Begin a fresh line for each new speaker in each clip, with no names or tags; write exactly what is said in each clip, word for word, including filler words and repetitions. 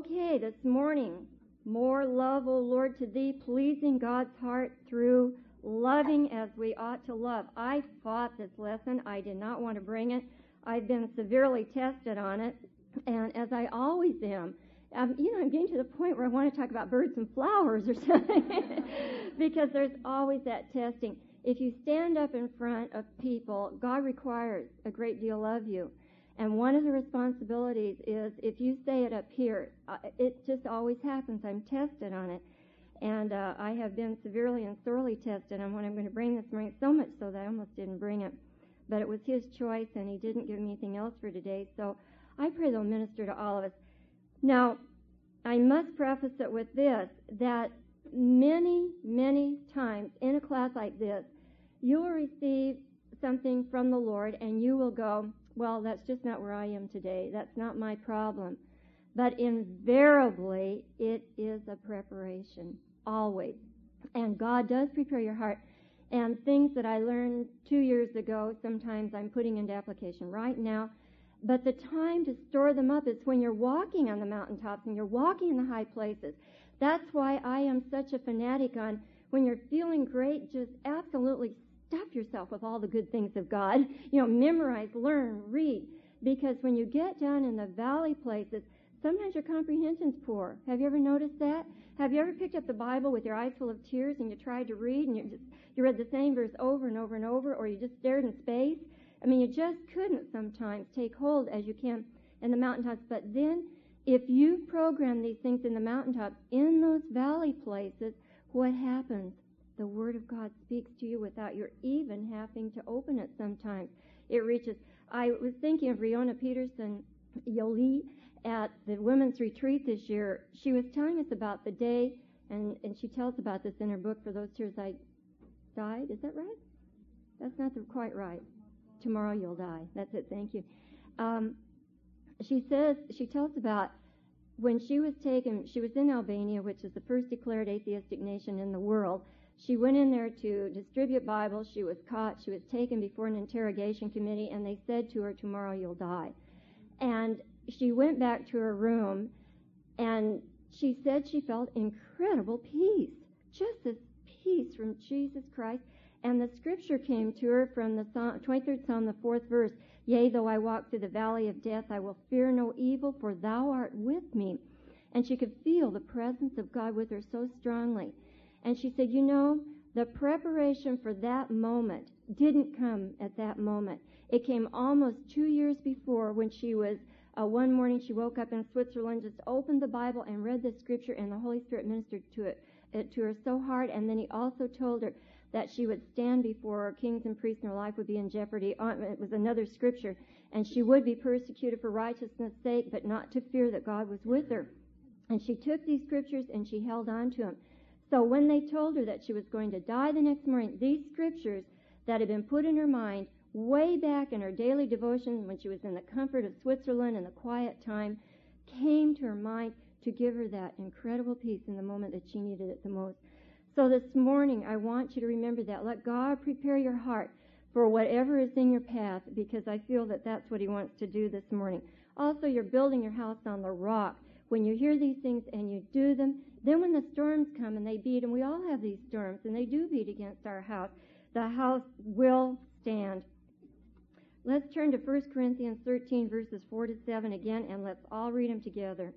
Okay, this morning, more love, O Lord, to thee, pleasing God's heart through loving as we ought to love. I fought this lesson. I did not want to bring it. I've been severely tested on it, and as I always am, um, you know, I'm getting to the point where I want to talk about birds and flowers or something, because there's always that testing. If you stand up in front of people, God requires a great deal of you. And one of the responsibilities is, if you say it up here, uh, it just always happens. I'm tested on it. And uh, I have been severely and thoroughly tested on what I'm going to bring this morning, so much so that I almost didn't bring it. But it was his choice, and he didn't give me anything else for today. So I pray they'll minister to all of us. Now, I must preface it with this, that many, many times in a class like this, you will receive something from the Lord, and you will go, well, that's just not where I am today. That's not my problem. But invariably, it is a preparation, always. And God does prepare your heart. And things that I learned two years ago, sometimes I'm putting into application right now. But the time to store them up is when you're walking on the mountaintops and you're walking in the high places. That's why I am such a fanatic on, when you're feeling great, just absolutely stuff yourself with all the good things of God. You know, memorize, learn, read. Because when you get down in the valley places, sometimes your comprehension's poor. Have you ever noticed that? Have you ever picked up the Bible with your eyes full of tears and you tried to read and you just you read the same verse over and over and over, or you just stared in space? I mean, you just couldn't sometimes take hold as you can in the mountaintops. But then, if you program these things in the mountaintops, in those valley places, what happens? The Word of God speaks to you without your even having to open it sometimes. It reaches. I was thinking of Riona Peterson Yoli at the women's retreat this year. She was telling us about the day, and, and she tells about this in her book, For Those Tears I Died. Is that right? That's not the, quite right. Tomorrow You'll Die. That's it. Thank you. Um, she says, she tells about when she was taken, she was in Albania, which is the first declared atheistic nation in the world. She went in there to distribute Bibles. She was caught. She was taken before an interrogation committee, and they said to her, tomorrow you'll die. And she went back to her room, and she said she felt incredible peace, just this peace from Jesus Christ. And the scripture came to her from the Psalm, twenty-third Psalm, the fourth verse. Yea, though I walk through the valley of death, I will fear no evil, for thou art with me. And she could feel the presence of God with her so strongly. And she said, you know, the preparation for that moment didn't come at that moment. It came almost two years before, when she was, uh, one morning she woke up in Switzerland, just opened the Bible and read the scripture, and the Holy Spirit ministered to it, it to her so hard. And then he also told her that she would stand before kings and priests and her life would be in jeopardy. It was another scripture. And she would be persecuted for righteousness' sake, but not to fear, that God was with her. And she took these scriptures and she held on to them. So when they told her that she was going to die the next morning, these scriptures that had been put in her mind way back in her daily devotion when she was in the comfort of Switzerland and the quiet time came to her mind to give her that incredible peace in the moment that she needed it the most. So this morning, I want you to remember that. Let God prepare your heart for whatever is in your path, because I feel that that's what he wants to do this morning. Also, you're building your house on the rock. When you hear these things and you do them, then when the storms come and they beat, and we all have these storms, and they do beat against our house, the house will stand. Let's turn to First Corinthians thirteen, verses four to seven again, and let's all read them together.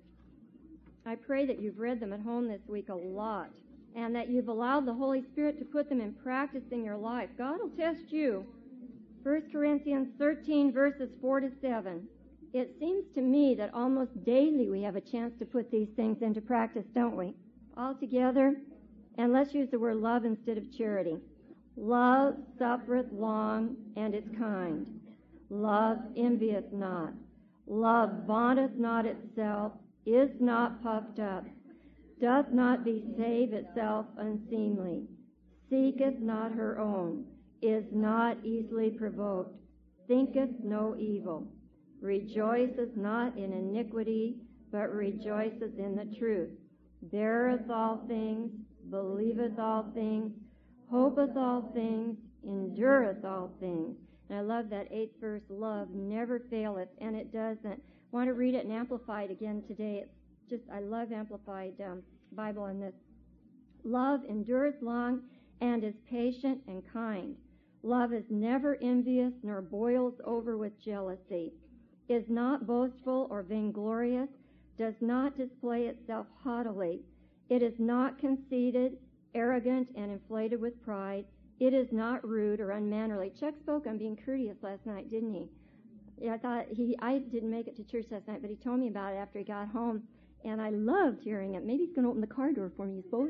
I pray that you've read them at home this week a lot, and that you've allowed the Holy Spirit to put them in practice in your life. God will test you. First Corinthians thirteen, verses four to seven. It seems to me that almost daily we have a chance to put these things into practice, don't we? All together? And let's use the word love instead of charity. Love suffereth long and is kind. Love envieth not. Love vaunteth not itself, is not puffed up, doth not besave itself unseemly, seeketh not her own, is not easily provoked, thinketh no evil, rejoiceth not in iniquity, but rejoiceth in the truth, beareth all things, believeth all things, hopeth all things, endureth all things. And I love that eighth verse, love never faileth, and it doesn't. I want to read it and amplify it again today. It's just, I love Amplified um, Bible on this. Love endures long and is patient and kind. Love is never envious nor boils over with jealousy, is not boastful or vainglorious, does not display itself haughtily. It is not conceited, arrogant, and inflated with pride. It is not rude or unmannerly. Chuck spoke on being courteous last night, didn't he? Yeah, I thought he, I didn't make it to church last night, but he told me about it after he got home, and I loved hearing it. Maybe he's going to open the car door for me, you suppose?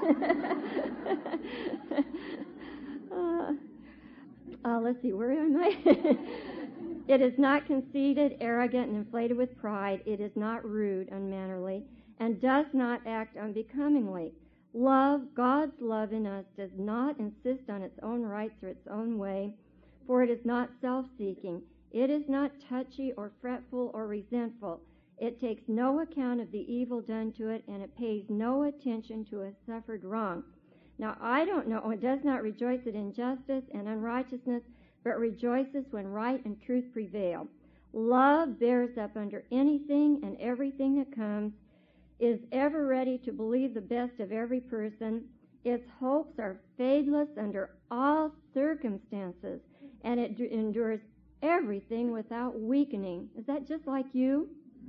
uh, uh, let's see, where am I? It is not conceited, arrogant, and inflated with pride. It is not rude, unmannerly, and does not act unbecomingly. Love, God's love in us, does not insist on its own rights or its own way, for it is not self-seeking. It is not touchy or fretful or resentful. It takes no account of the evil done to it, and it pays no attention to a suffered wrong. Now, I don't know, it does not rejoice at injustice and unrighteousness, but rejoices when right and truth prevail. Love bears up under anything and everything that comes, is ever ready to believe the best of every person. Its hopes are fadeless under all circumstances, and it d- endures everything without weakening. Is that just like you?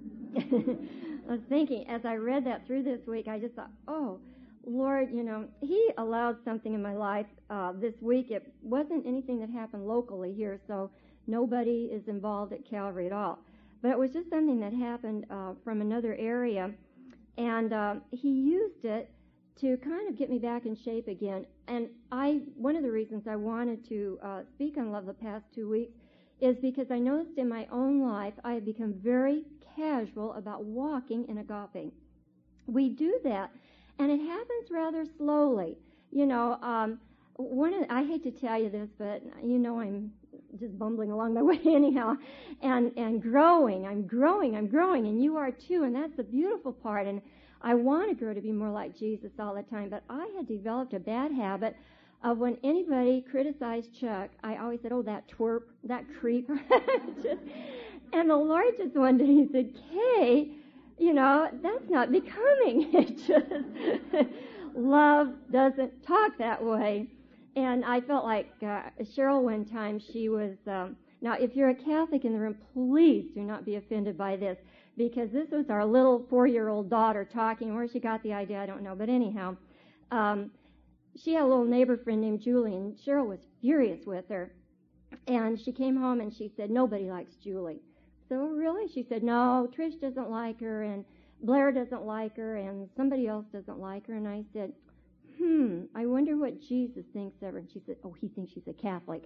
I was thinking, as I read that through this week, I just thought, oh, Lord, you know, He allowed something in my life uh, this week. It wasn't anything that happened locally here, so nobody is involved at Calvary at all. But it was just something that happened uh, from another area, and uh, He used it to kind of get me back in shape again. And I, one of the reasons I wanted to uh, speak on love the past two weeks is because I noticed in my own life I have become very casual about walking in agape. We do that, and it happens rather slowly. You know, um, one of the, I hate to tell you this, but you know I'm just bumbling along my way anyhow, and and growing. I'm growing. I'm growing, and you are too, and that's the beautiful part. And I want to grow to be more like Jesus all the time, but I had developed a bad habit of when anybody criticized Chuck, I always said, oh, that twerp, that creep. just, and the Lord just one day, He said, Kay, you know, that's not becoming. It just, love doesn't talk that way. And I felt like uh, Cheryl one time, she was, um, now if you're a Catholic in the room, please do not be offended by this, because this was our little four-year-old daughter talking. Where she got the idea, I don't know. But anyhow, um, she had a little neighbor friend named Julie, and Cheryl was furious with her. And she came home and she said, nobody likes Julie. So really? She said, no, Trish doesn't like her, and Blair doesn't like her, and somebody else doesn't like her. And I said, hmm, I wonder what Jesus thinks of her. And she said, oh, he thinks she's a Catholic.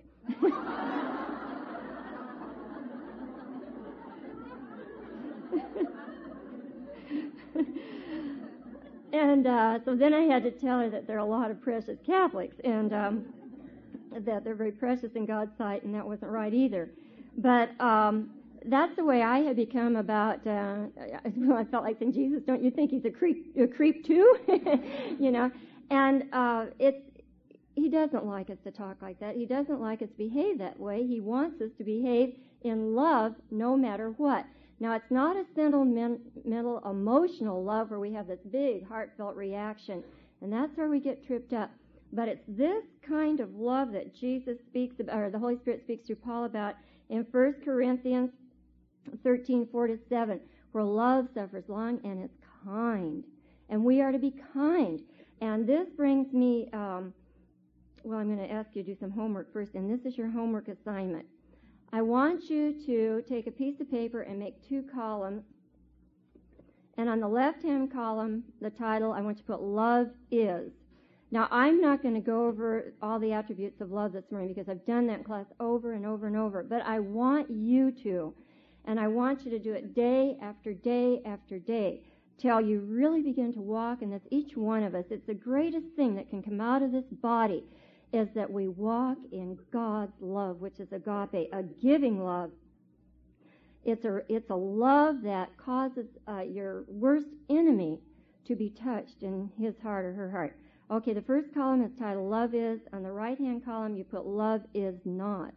And uh, so then I had to tell her that there are a lot of precious Catholics, and um, that they're very precious in God's sight, and that wasn't right either. But um, that's the way I had become about, uh, I felt like saying, Jesus, don't you think He's a creep, a creep too? You know, and uh, it's, He doesn't like us to talk like that. He doesn't like us to behave that way. He wants us to behave in love no matter what. Now, it's not a sentimental, emotional love where we have this big, heartfelt reaction, and that's where we get tripped up. But it's this kind of love that Jesus speaks about, or the Holy Spirit speaks through Paul about in First Corinthians thirteen, four to seven, where love suffers long and is kind. And we are to be kind. And this brings me, um, well, I'm going to ask you to do some homework first, and this is your homework assignment. I want you to take a piece of paper and make two columns. And on the left-hand column, the title, I want you to put Love Is. Now, I'm not going to go over all the attributes of love this morning because I've done that in class over and over and over. But I want you to, and I want you to do it day after day after day till you really begin to walk in this, each one of us. It's the greatest thing that can come out of this body is that we walk in God's love, which is agape, a giving love. It's a, it's a love that causes uh, your worst enemy to be touched in his heart or her heart. Okay, the first column is titled Love Is. On the right-hand column, you put Love Is Not.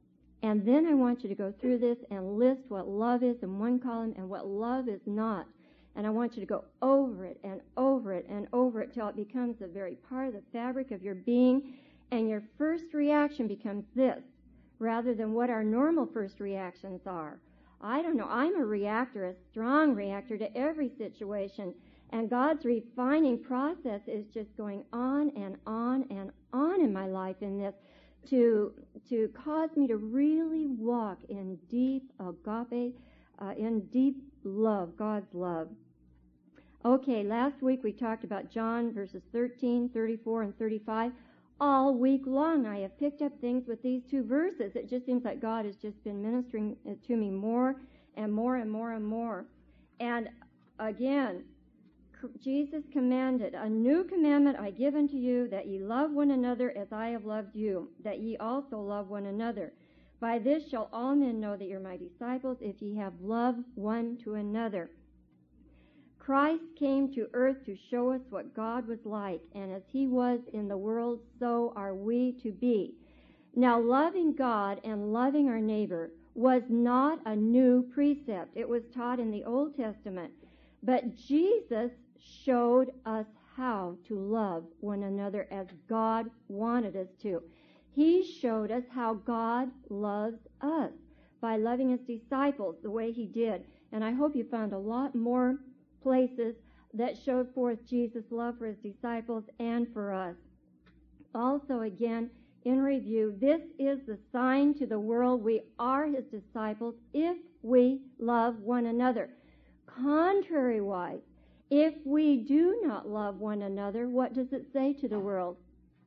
And then I want you to go through this and list what love is in one column and what love is not. And I want you to go over it and over it and over it till it becomes a very part of the fabric of your being. And your first reaction becomes this, rather than what our normal first reactions are. I don't know. I'm a reactor, a strong reactor to every situation. And God's refining process is just going on and on and on in my life in this to to cause me to really walk in deep agape, uh, in deep love, God's love. Okay, last week we talked about John verses thirteen, thirty-four, and thirty-five. All week long I have picked up things with these two verses. It just seems like God has just been ministering to me more and more and more and more. And again, Jesus commanded, a new commandment I give unto you, that ye love one another as I have loved you, that ye also love one another. By this shall all men know that you're my disciples, if ye have love one to another. Christ came to earth to show us what God was like, and as he was in the world, so are we to be. Now, loving God and loving our neighbor was not a new precept. It was taught in the Old Testament. But Jesus showed us how to love one another as God wanted us to. He showed us how God loves us by loving his disciples the way he did. And I hope you found a lot more places that showed forth Jesus' love for his disciples and for us. Also, again, in review, this is the sign to the world we are his disciples if we love one another. Contrary-wise, if we do not love one another, what does it say to the world?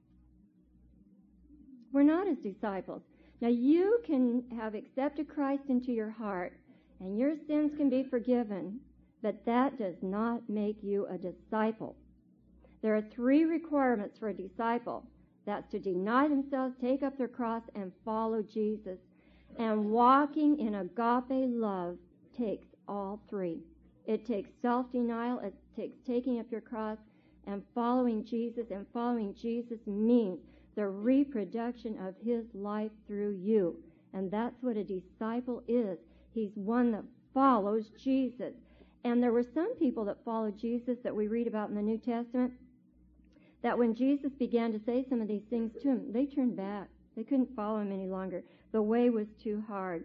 We're not his disciples. Now, you can have accepted Christ into your heart, and your sins can be forgiven, but that does not make you a disciple. There are three requirements for a disciple. That's to deny themselves, take up their cross, and follow Jesus. And walking in agape love takes all three. It takes self-denial, it takes taking up your cross, and following Jesus. And following Jesus means the reproduction of his life through you. And that's what a disciple is. He's one that follows Jesus. And there were some people that followed Jesus that we read about in the New Testament, that when Jesus began to say some of these things to them, they turned back. They couldn't follow him any longer. The way was too hard.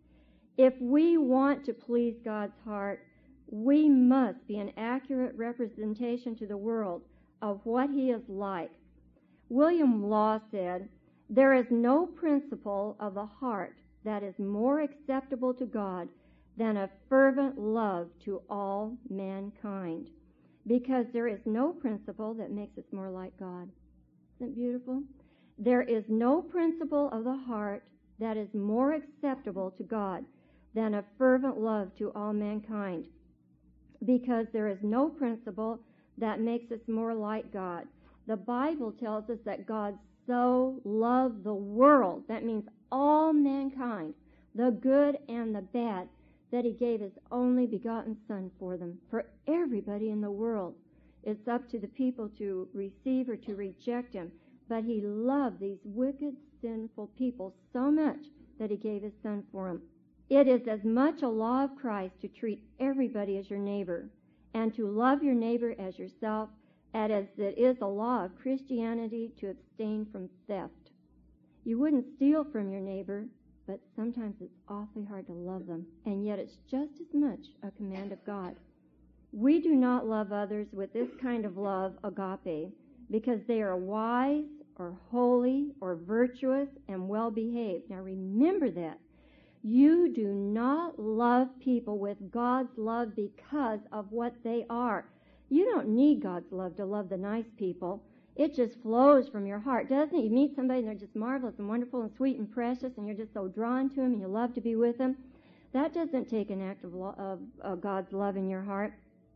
If we want to please God's heart, we must be an accurate representation to the world of what he is like. William Law said, "There is no principle of the heart that is more acceptable to God than a fervent love to all mankind, because there is no principle that makes us more like God." Isn't it beautiful? There is no principle of the heart that is more acceptable to God than a fervent love to all mankind, because there is no principle that makes us more like God. The Bible tells us that God so loved the world, that means all mankind, the good and the bad, that he gave his only begotten Son for them, for everybody in the world. It's up to the people to receive or to reject him. But he loved these wicked, sinful people so much that he gave his Son for them. It is as much a law of Christ to treat everybody as your neighbor and to love your neighbor as yourself as it is a law of Christianity to abstain from theft. You wouldn't steal from your neighbor, but sometimes it's awfully hard to love them, and yet it's just as much a command of God. We do not love others with this kind of love, agape, because they are wise or holy or virtuous and well-behaved. Now remember that. You do not love people with God's love because of what they are. You don't need God's love to love the nice people. It just flows from your heart, doesn't it? You meet somebody and they're just marvelous and wonderful and sweet and precious, and you're just so drawn to them and you love to be with them. That doesn't take an act of, lo- of, of God's love in your heart.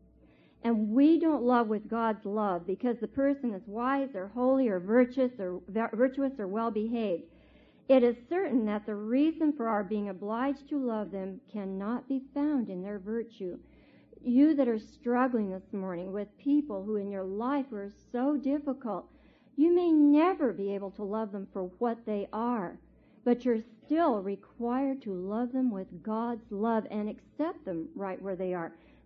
And we don't love with God's love because the person is wise or holy or virtuous or virtuous or well-behaved. It is certain that the reason for our being obliged to love them cannot be found in their virtue. You that are struggling this morning with people who in your life are so difficult, you may never be able to love them for what they are, but you're still required to love them with God's love and accept them right where they are.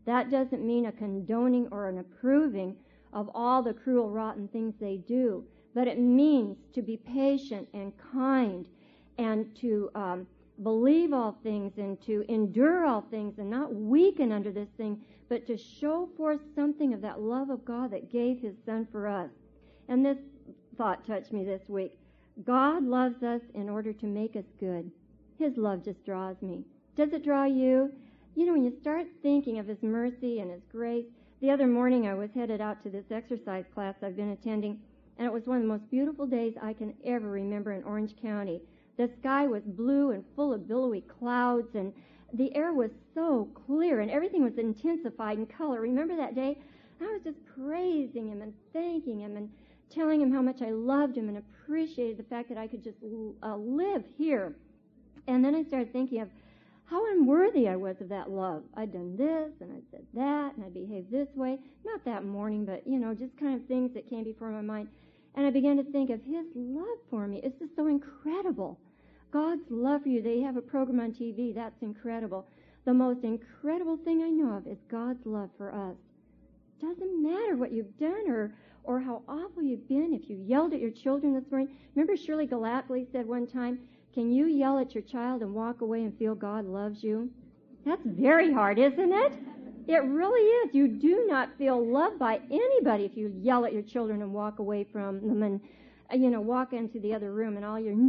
That doesn't mean a condoning or an approving of all the cruel, rotten things they do, but it means to be patient and kind and to um, believe all things and to endure all things and not weaken under this thing, but to show forth something of that love of God that gave his Son for us. And this thought touched me this week. God loves us in order to make us good. His love just draws me. Does it draw you? You know, when you start thinking of his mercy and his grace. The other morning I was headed out to this exercise class I've been attending, and it was one of the most beautiful days I can ever remember in Orange County. The sky was blue and full of billowy clouds, and the air was so clear, and everything was intensified in color. Remember that day? I was just praising him and thanking him and telling him how much I loved him and appreciated the fact that I could just uh, live here. And then I started thinking of how unworthy I was of that love. I'd done this, and I'd said that, and I'd behaved this way. Not that morning, but, you know, just kind of things that came before my mind. And I began to think of his love for me. It's just so incredible. God's love for you. They have a program on T V. That's incredible. The most incredible thing I know of is God's love for us. Doesn't matter what you've done or or how awful you've been. If you yelled at your children this morning. Remember Shirley Galapagos said one time, can you yell at your child and walk away and feel God loves you? That's very hard, isn't it? It really is. You do not feel loved by anybody if you yell at your children and walk away from them and, you know, walk into the other room and all your...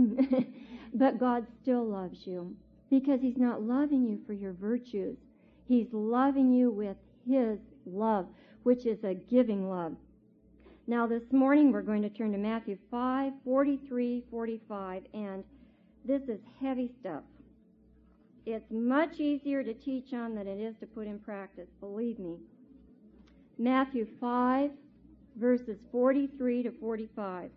But God still loves you because he's not loving you for your virtues. He's loving you with his love, which is a giving love. Now, this morning we're going to turn to Matthew five, forty-three, forty-five, and this is heavy stuff. It's much easier to teach on than it is to put in practice, believe me. Matthew five, verses forty-three to forty-five.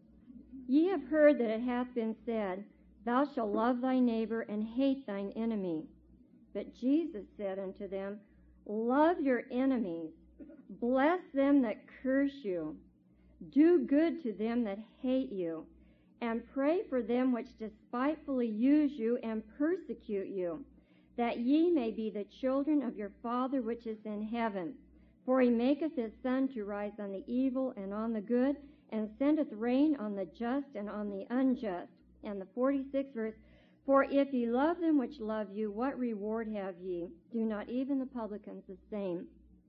Ye have heard that it hath been said, Thou shalt love thy neighbor and hate thine enemy. But Jesus said unto them, Love your enemies, bless them that curse you, do good to them that hate you, and pray for them which despitefully use you and persecute you, that ye may be the children of your Father which is in heaven. For he maketh his sun to rise on the evil and on the good, and sendeth rain on the just and on the unjust. And the forty-sixth verse, For if ye love them which love you, what reward have ye? Do not even the publicans the same?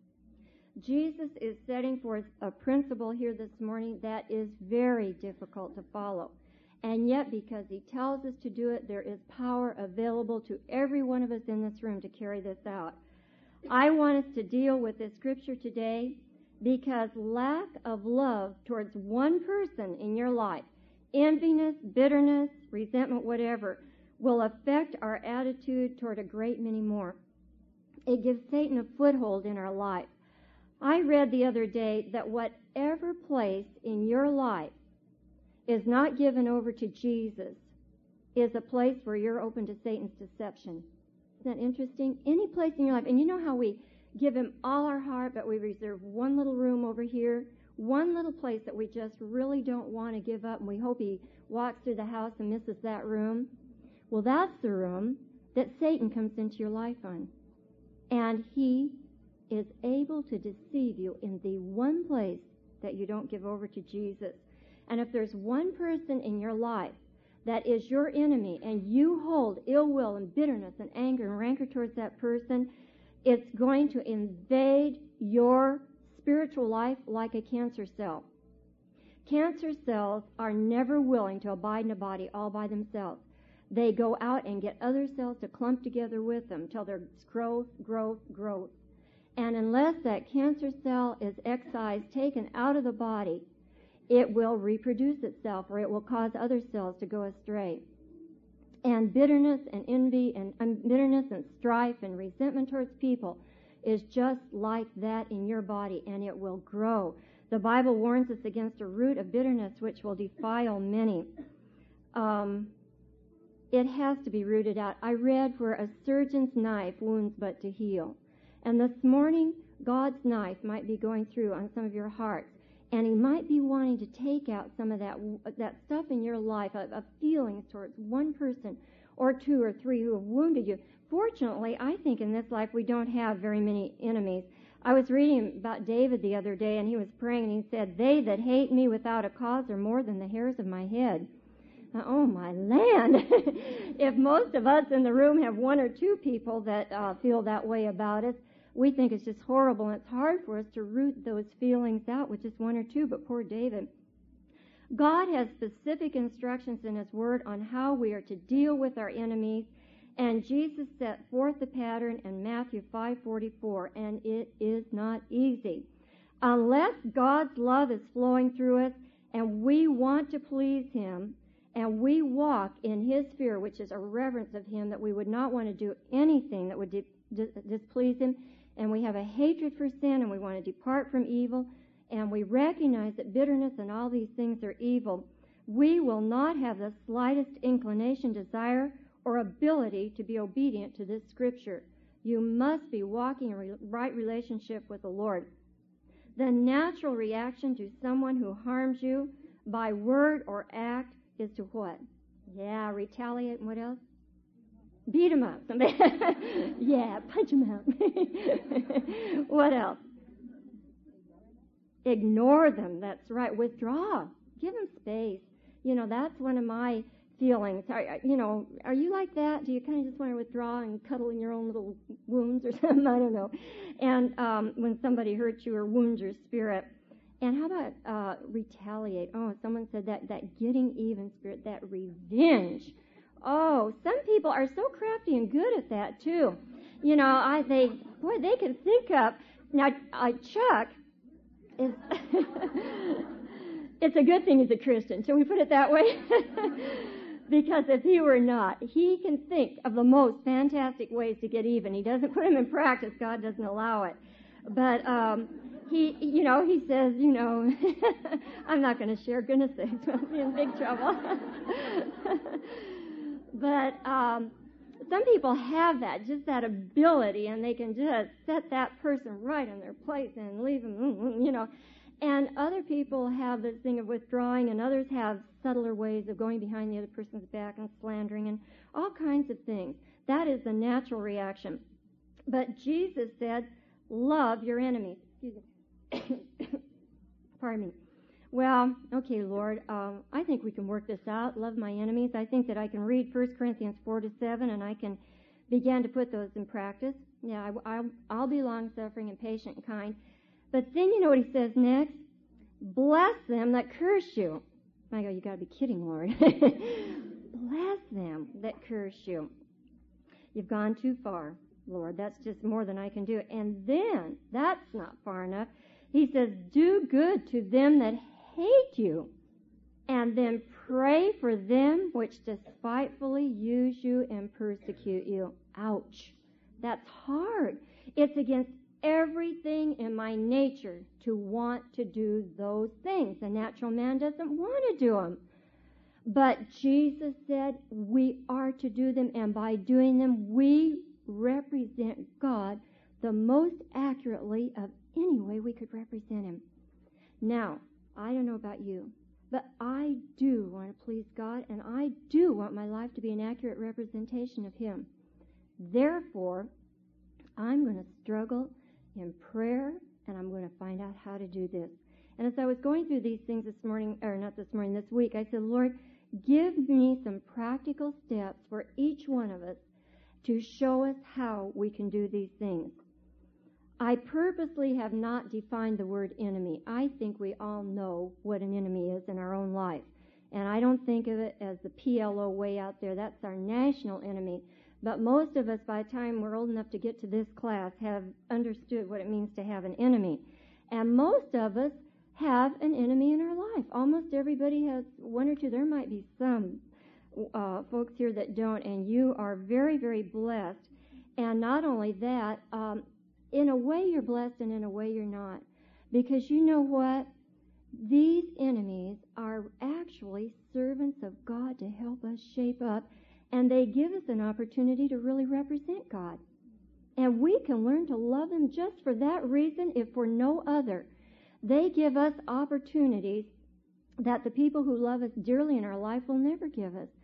Jesus is setting forth a principle here this morning that is very difficult to follow. And yet, because he tells us to do it, there is power available to every one of us in this room to carry this out. I want us to deal with this scripture today because lack of love towards one person in your life, enviness, bitterness, resentment, whatever, will affect our attitude toward a great many more. It gives Satan a foothold in our life. I read the other day that whatever place in your life is not given over to Jesus is a place where you're open to Satan's deception. Isn't that interesting? Any place in your life, and you know how we give him all our heart, but we reserve one little room over here, one little place that we just really don't want to give up, and we hope he walks through the house and misses that room. Well, that's the room that Satan comes into your life on. And he is able to deceive you in the one place that you don't give over to Jesus. And if there's one person in your life that is your enemy and you hold ill will and bitterness and anger and rancor towards that person, it's going to invade your spiritual life like a cancer cell. Cancer cells are never willing to abide in a body all by themselves. They go out and get other cells to clump together with them till there's growth, growth, growth. And unless that cancer cell is excised, taken out of the body, it will reproduce itself or it will cause other cells to go astray. And bitterness and envy and um, bitterness and strife and resentment towards people is just like that in your body, and it will grow. The Bible warns us against a root of bitterness which will defile many. Um, it has to be rooted out. I read where a surgeon's knife wounds but to heal. And this morning, God's knife might be going through on some of your hearts, and he might be wanting to take out some of that that stuff in your life, of, of feelings towards one person or two or three who have wounded you. fortunately, I think in this life we don't have very many enemies. I was reading about David the other day, and he was praying, and he said, "They that hate me without a cause are more than the hairs of my head." Now, oh, my land. If most of us in the room have one or two people that uh, feel that way about us, we think it's just horrible, and it's hard for us to root those feelings out with just one or two, but poor David. God has specific instructions in His Word on how we are to deal with our enemies, and Jesus set forth the pattern in Matthew five forty-four, and it is not easy. Unless God's love is flowing through us and we want to please Him and we walk in His fear, which is a reverence of Him, that we would not want to do anything that would di- dis- displease Him, and we have a hatred for sin and we want to depart from evil, and we recognize that bitterness and all these things are evil, we will not have the slightest inclination, desire, or ability to be obedient to this scripture. You must be walking in a right relationship with the Lord. The natural reaction to someone who harms you by word or act is to what? Yeah, retaliate. And what else? Beat him up. Yeah, punch him out. What else? Ignore them. That's right. Withdraw. Give them space. You know, that's one of my feelings. Are, you know, are you like that? Do you kind of just want to withdraw and cuddle in your own little wounds or something? I don't know. And um, when somebody hurts you or wounds your spirit. And how about uh, retaliate? Oh, someone said that, that getting even spirit, that revenge. Oh, some people are so crafty and good at that, too. You know, I they, boy, they can think up. Now, uh, Chuck is... It's a good thing he's a Christian. Shall we put it that way? Because if he were not, he can think of the most fantastic ways to get even. He doesn't put them in practice. God doesn't allow it. But um, he, you know, he says, you know, I'm not going to share. Goodness sakes, I'll be in big trouble. But um, some people have that, just that ability, and they can just set that person right in their place and leave them, you know. And other people have this thing of withdrawing, and others have subtler ways of going behind the other person's back and slandering and all kinds of things. That is the natural reaction. But Jesus said, love your enemies. Excuse me. Pardon me. Well, okay, Lord, um, I think we can work this out. Love my enemies. I think that I can read First Corinthians four to seven, and I can begin to put those in practice. Yeah, I, I'll, I'll be long-suffering and patient and kind. But then you know what he says next? Bless them that curse you. I go, you got to be kidding, Lord. Bless them that curse you. You've gone too far, Lord. That's just more than I can do. And then, that's not far enough. He says, do good to them that hate you, and then pray for them which despitefully use you and persecute you. Ouch. That's hard. It's against everything in my nature to want to do those things. The natural man doesn't want to do them. But Jesus said we are to do them, and by doing them, we represent God the most accurately of any way we could represent Him. Now, I don't know about you, but I do want to please God, and I do want my life to be an accurate representation of Him. Therefore, I'm going to struggle in prayer, and I'm going to find out how to do this. And as I was going through these things this morning, or not this morning, this week, I said, Lord, give me some practical steps for each one of us to show us how we can do these things. I purposely have not defined the word enemy. I think we all know what an enemy is in our own life. And I don't think of it as the P L O way out there. That's our national enemy. But most of us, by the time we're old enough to get to this class, have understood what it means to have an enemy. And most of us have an enemy in our life. Almost everybody has one or two. There might be some uh, folks here that don't, and you are very, very blessed. And not only that, um, in a way you're blessed and in a way you're not. Because you know what? These enemies are actually servants of God to help us shape up, and they give us an opportunity to really represent God. And we can learn to love them just for that reason, if for no other. They give us opportunities that the people who love us dearly in our life will never give us.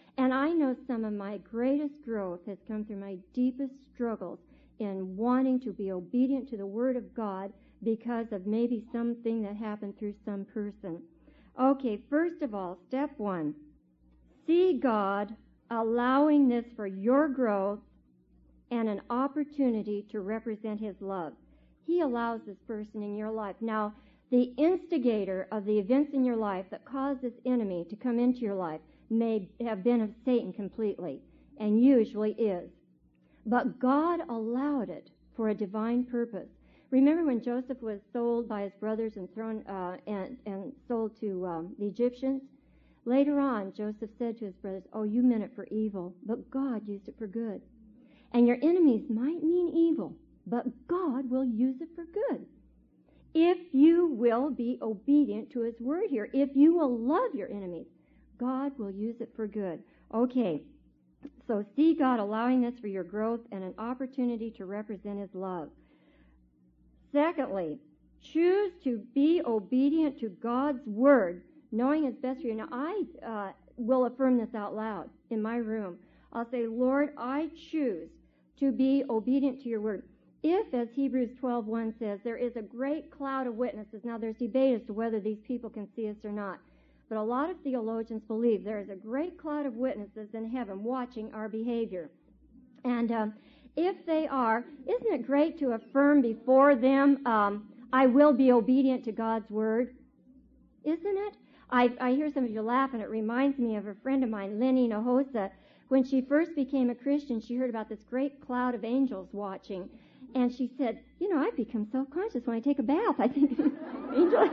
And I know some of my greatest growth has come through my deepest struggles in wanting to be obedient to the Word of God because of maybe something that happened through some person. Okay, first of all, step one, see God allowing this for your growth and an opportunity to represent His love. He allows this person in your life. Now, the instigator of the events in your life that caused this enemy to come into your life may have been of Satan completely, and usually is. But God allowed it for a divine purpose. Remember when Joseph was sold by his brothers and thrown uh, and, and sold to um, the Egyptians? Later on, Joseph said to his brothers, "Oh, you meant it for evil, but God used it for good." And your enemies might mean evil, but God will use it for good. If you will be obedient to His word here, if you will love your enemies, God will use it for good. Okay, so see God allowing this for your growth and an opportunity to represent His love. Secondly, choose to be obedient to God's word, knowing it's best for you. Now, I uh, will affirm this out loud in my room. I'll say, Lord, I choose to be obedient to your word. If, as Hebrews twelve one says, there is a great cloud of witnesses. Now, there's debate as to whether these people can see us or not. But a lot of theologians believe there is a great cloud of witnesses in heaven watching our behavior. And um, if they are, isn't it great to affirm before them, um, I will be obedient to God's word? Isn't it? I, I hear some of you laugh, and it reminds me of a friend of mine, Lenny Nahosa. When she first became a Christian, she heard about this great cloud of angels watching. And she said, you know, I become self-conscious when I take a bath. I think angels.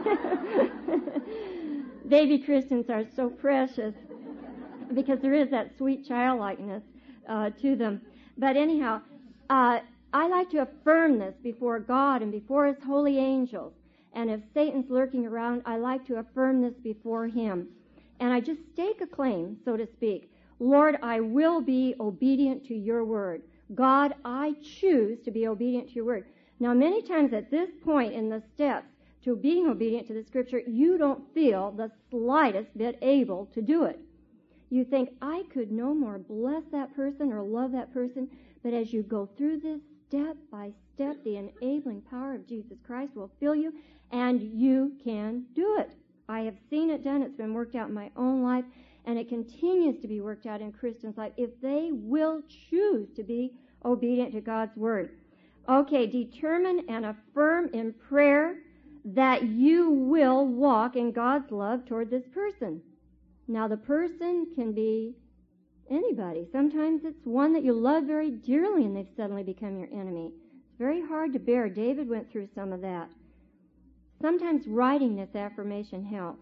Baby Christians are so precious because there is that sweet childlikeness uh, to them. But anyhow, uh, I like to affirm this before God and before His holy angels. And if Satan's lurking around, I like to affirm this before him. And I just stake a claim, so to speak. Lord, I will be obedient to your word. God, I choose to be obedient to your word. Now, many times at this point in the steps to being obedient to the Scripture, you don't feel the slightest bit able to do it. You think, I could no more bless that person or love that person, but as you go through this step by step, the enabling power of Jesus Christ will fill you, and you can do it. I have seen it done. It's been worked out in my own life, and it continues to be worked out in Christians' life if they will choose to be obedient to God's word. Okay, determine and affirm in prayer that you will walk in God's love toward this person. Now, the person can be anybody. Sometimes it's one that you love very dearly and they've suddenly become your enemy. It's very hard to bear. David went through some of that. Sometimes writing this affirmation helps.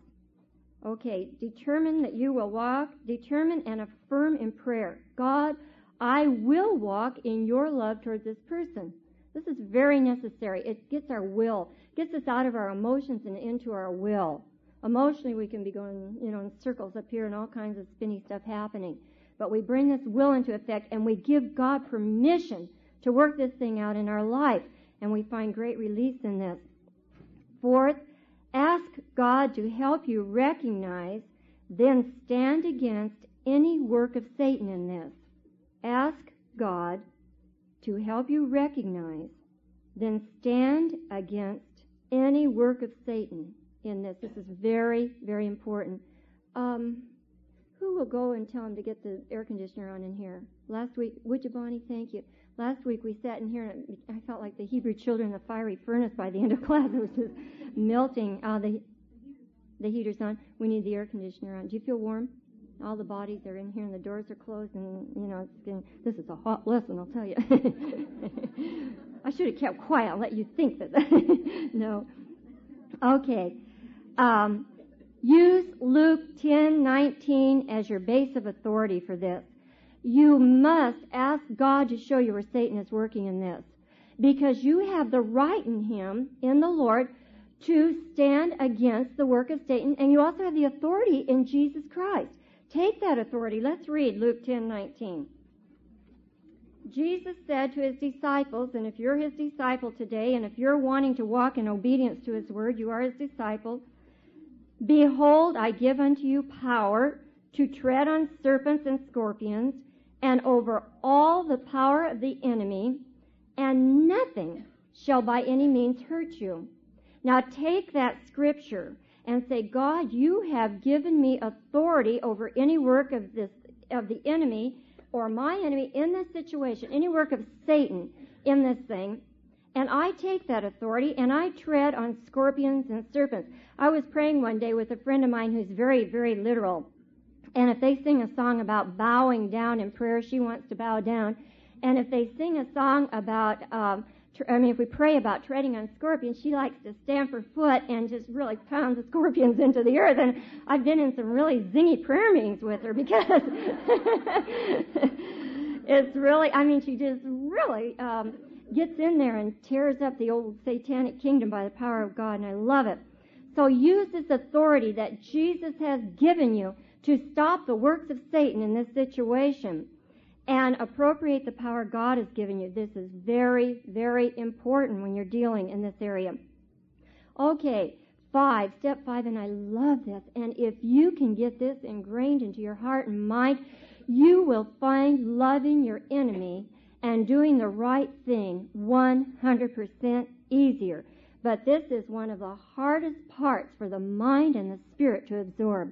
Okay, determine that you will walk. Determine and affirm in prayer. God, I will walk in your love towards this person. This is very necessary. It gets our will, gets us out of our emotions and into our will. Emotionally, we can be going, you know, in circles up here and all kinds of spinny stuff happening. But we bring this will into effect and we give God permission to work this thing out in our life. And we find great release in this. Fourth, ask God to help you recognize, then stand against any work of Satan in this. Ask God to help you recognize, then stand against any work of Satan in this. This is very, very important. Um, who will go and tell him to get the air conditioner on in here? Last week, would you, Bonnie? Thank you. Last week we sat in here and I felt like the Hebrew children in the fiery furnace by the end of class. It was just melting. Uh, the, the heater's on. We need the air conditioner on. Do you feel warm? All the bodies are in here and the doors are closed and, you know, it's been, this is a hot lesson, I'll tell you. I should have kept quiet and let you think that. No. Okay. Um, use Luke ten nineteen as your base of authority for this. You must ask God to show you where Satan is working in this, because you have the right in Him, in the Lord, to stand against the work of Satan, and you also have the authority in Jesus Christ. Take that authority. Let's read Luke ten nineteen. Jesus said to His disciples, and if you're His disciple today, and if you're wanting to walk in obedience to His word, you are His disciple. Behold, I give unto you power to tread on serpents and scorpions, and over all the power of the enemy, and nothing shall by any means hurt you. Now take that scripture and say, God, you have given me authority over any work of this of the enemy or my enemy in this situation, any work of Satan in this thing, and I take that authority and I tread on scorpions and serpents. I was praying one day with a friend of mine who's very, very literal, and if they sing a song about bowing down in prayer, she wants to bow down, and if they sing a song about um, I mean, if we pray about treading on scorpions, she likes to stamp her foot and just really pound the scorpions into the earth. And I've been in some really zingy prayer meetings with her because it's really, I mean, she just really um, gets in there and tears up the old satanic kingdom by the power of God, and I love it. So use this authority that Jesus has given you to stop the works of Satan in this situation, and appropriate the power God has given you. This is very, very important when you're dealing in this area. Okay, five, step five, and I love this. And if you can get this ingrained into your heart and mind, you will find loving your enemy and doing the right thing one hundred percent easier. But this is one of the hardest parts for the mind and the spirit to absorb.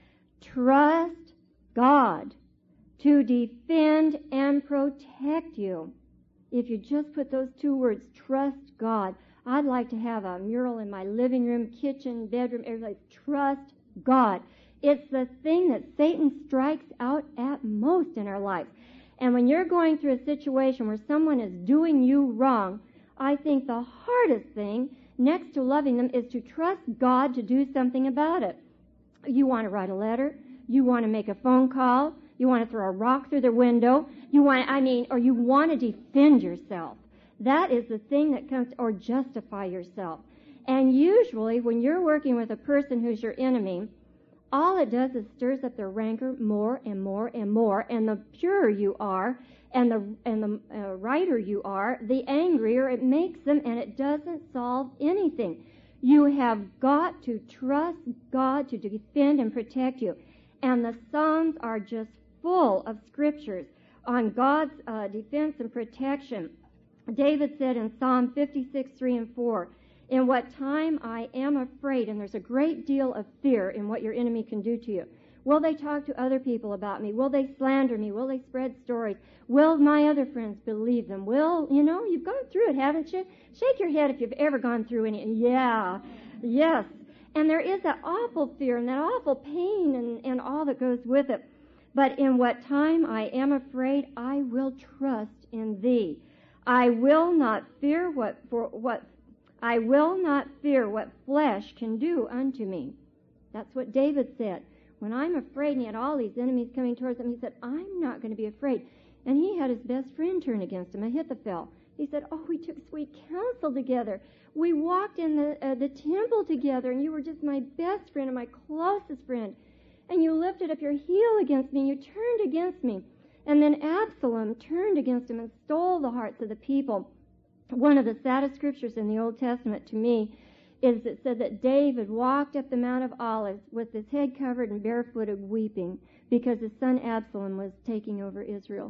Trust God to defend and protect you. If you just put those two words, trust God. I'd like to have a mural in my living room, kitchen, bedroom, everything. Trust God. It's the thing that Satan strikes out at most in our lives. And when you're going through a situation where someone is doing you wrong, I think the hardest thing, next to loving them, is to trust God to do something about it. You want to write a letter. You want to make a phone call. You want to throw a rock through their window. You want, I mean, or you want to defend yourself. That is the thing that comes, or justify yourself. And usually when you're working with a person who's your enemy, all it does is stirs up their rancor more and more and more. And the purer you are, and the and the uh, righter you are, the angrier it makes them, and it doesn't solve anything. You have got to trust God to defend and protect you. And the Psalms are just full of scriptures on God's uh, defense and protection. David said in Psalm fifty-six, three and four, in what time I am afraid, and there's a great deal of fear in what your enemy can do to you. Will they talk to other people about me? Will they slander me? Will they spread stories? Will my other friends believe them? Will, you know, you've gone through it, haven't you? Shake your head if you've ever gone through any. Yeah, yes. And there is that awful fear and that awful pain and, and all that goes with it. But in what time I am afraid, I will trust in thee. I will not fear what for what I will not fear what flesh can do unto me. That's what David said. When I'm afraid, and he had all these enemies coming towards him, he said, I'm not going to be afraid. And he had his best friend turn against him, Ahithophel. He said, oh, we took sweet counsel together. We walked in the uh, the temple together, and you were just my best friend and my closest friend. And you lifted up your heel against me, and you turned against me. And then Absalom turned against him and stole the hearts of the people. One of the saddest scriptures in the Old Testament to me is it said that David walked up the Mount of Olives with his head covered and barefooted weeping because his son Absalom was taking over Israel.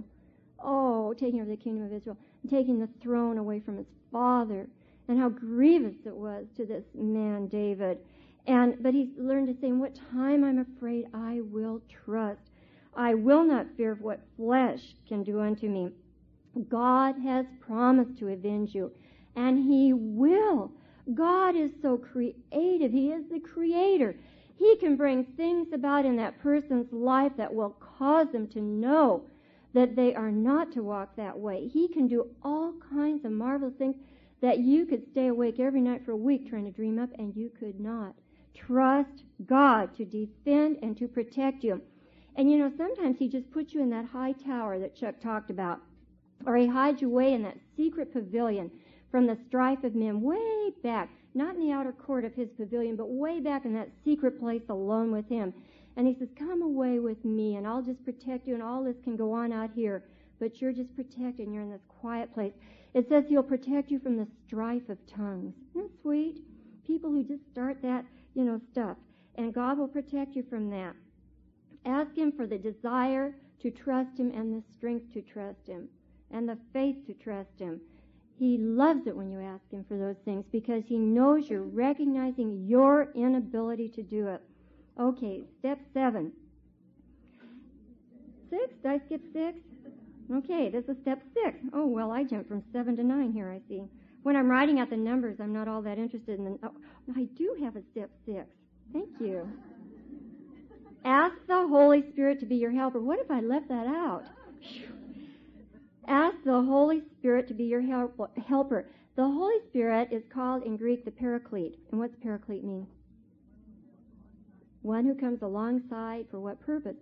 Oh, taking over the kingdom of Israel, and taking the throne away from his father. And how grievous it was to this man, David. And but he learned to say, in what time I'm afraid, I will trust. I will not fear what flesh can do unto me. God has promised to avenge you, and he will. God is so creative. He is the creator. He can bring things about in that person's life that will cause them to know that they are not to walk that way. He can do all kinds of marvelous things that you could stay awake every night for a week trying to dream up, and you could not. Trust God to defend and to protect you. And you know, sometimes he just puts you in that high tower that Chuck talked about, or he hides you away in that secret pavilion from the strife of men, way back, not in the outer court of his pavilion, but way back in that secret place alone with him. And he says, come away with me, and I'll just protect you, and all this can go on out here, but you're just protected, and you're in this quiet place. It says he'll protect you from the strife of tongues. Isn't that sweet? People who just start that, you know, stuff. And God will protect you from that. Ask Him for the desire to trust Him and the strength to trust Him and the faith to trust Him. He loves it when you ask Him for those things because He knows you're recognizing your inability to do it. Okay, step seven. Six? Did I skip six? Okay, this is step six. Oh, well, I jumped from seven to nine here, I see. When I'm writing out the numbers, I'm not all that interested in the... Oh, I do have a step six. Thank you. Ask the Holy Spirit to be your helper. What if I left that out? Ask the Holy Spirit to be your help, helper. The Holy Spirit is called in Greek the Paraclete. And what's Paraclete mean? One who comes alongside for what purpose?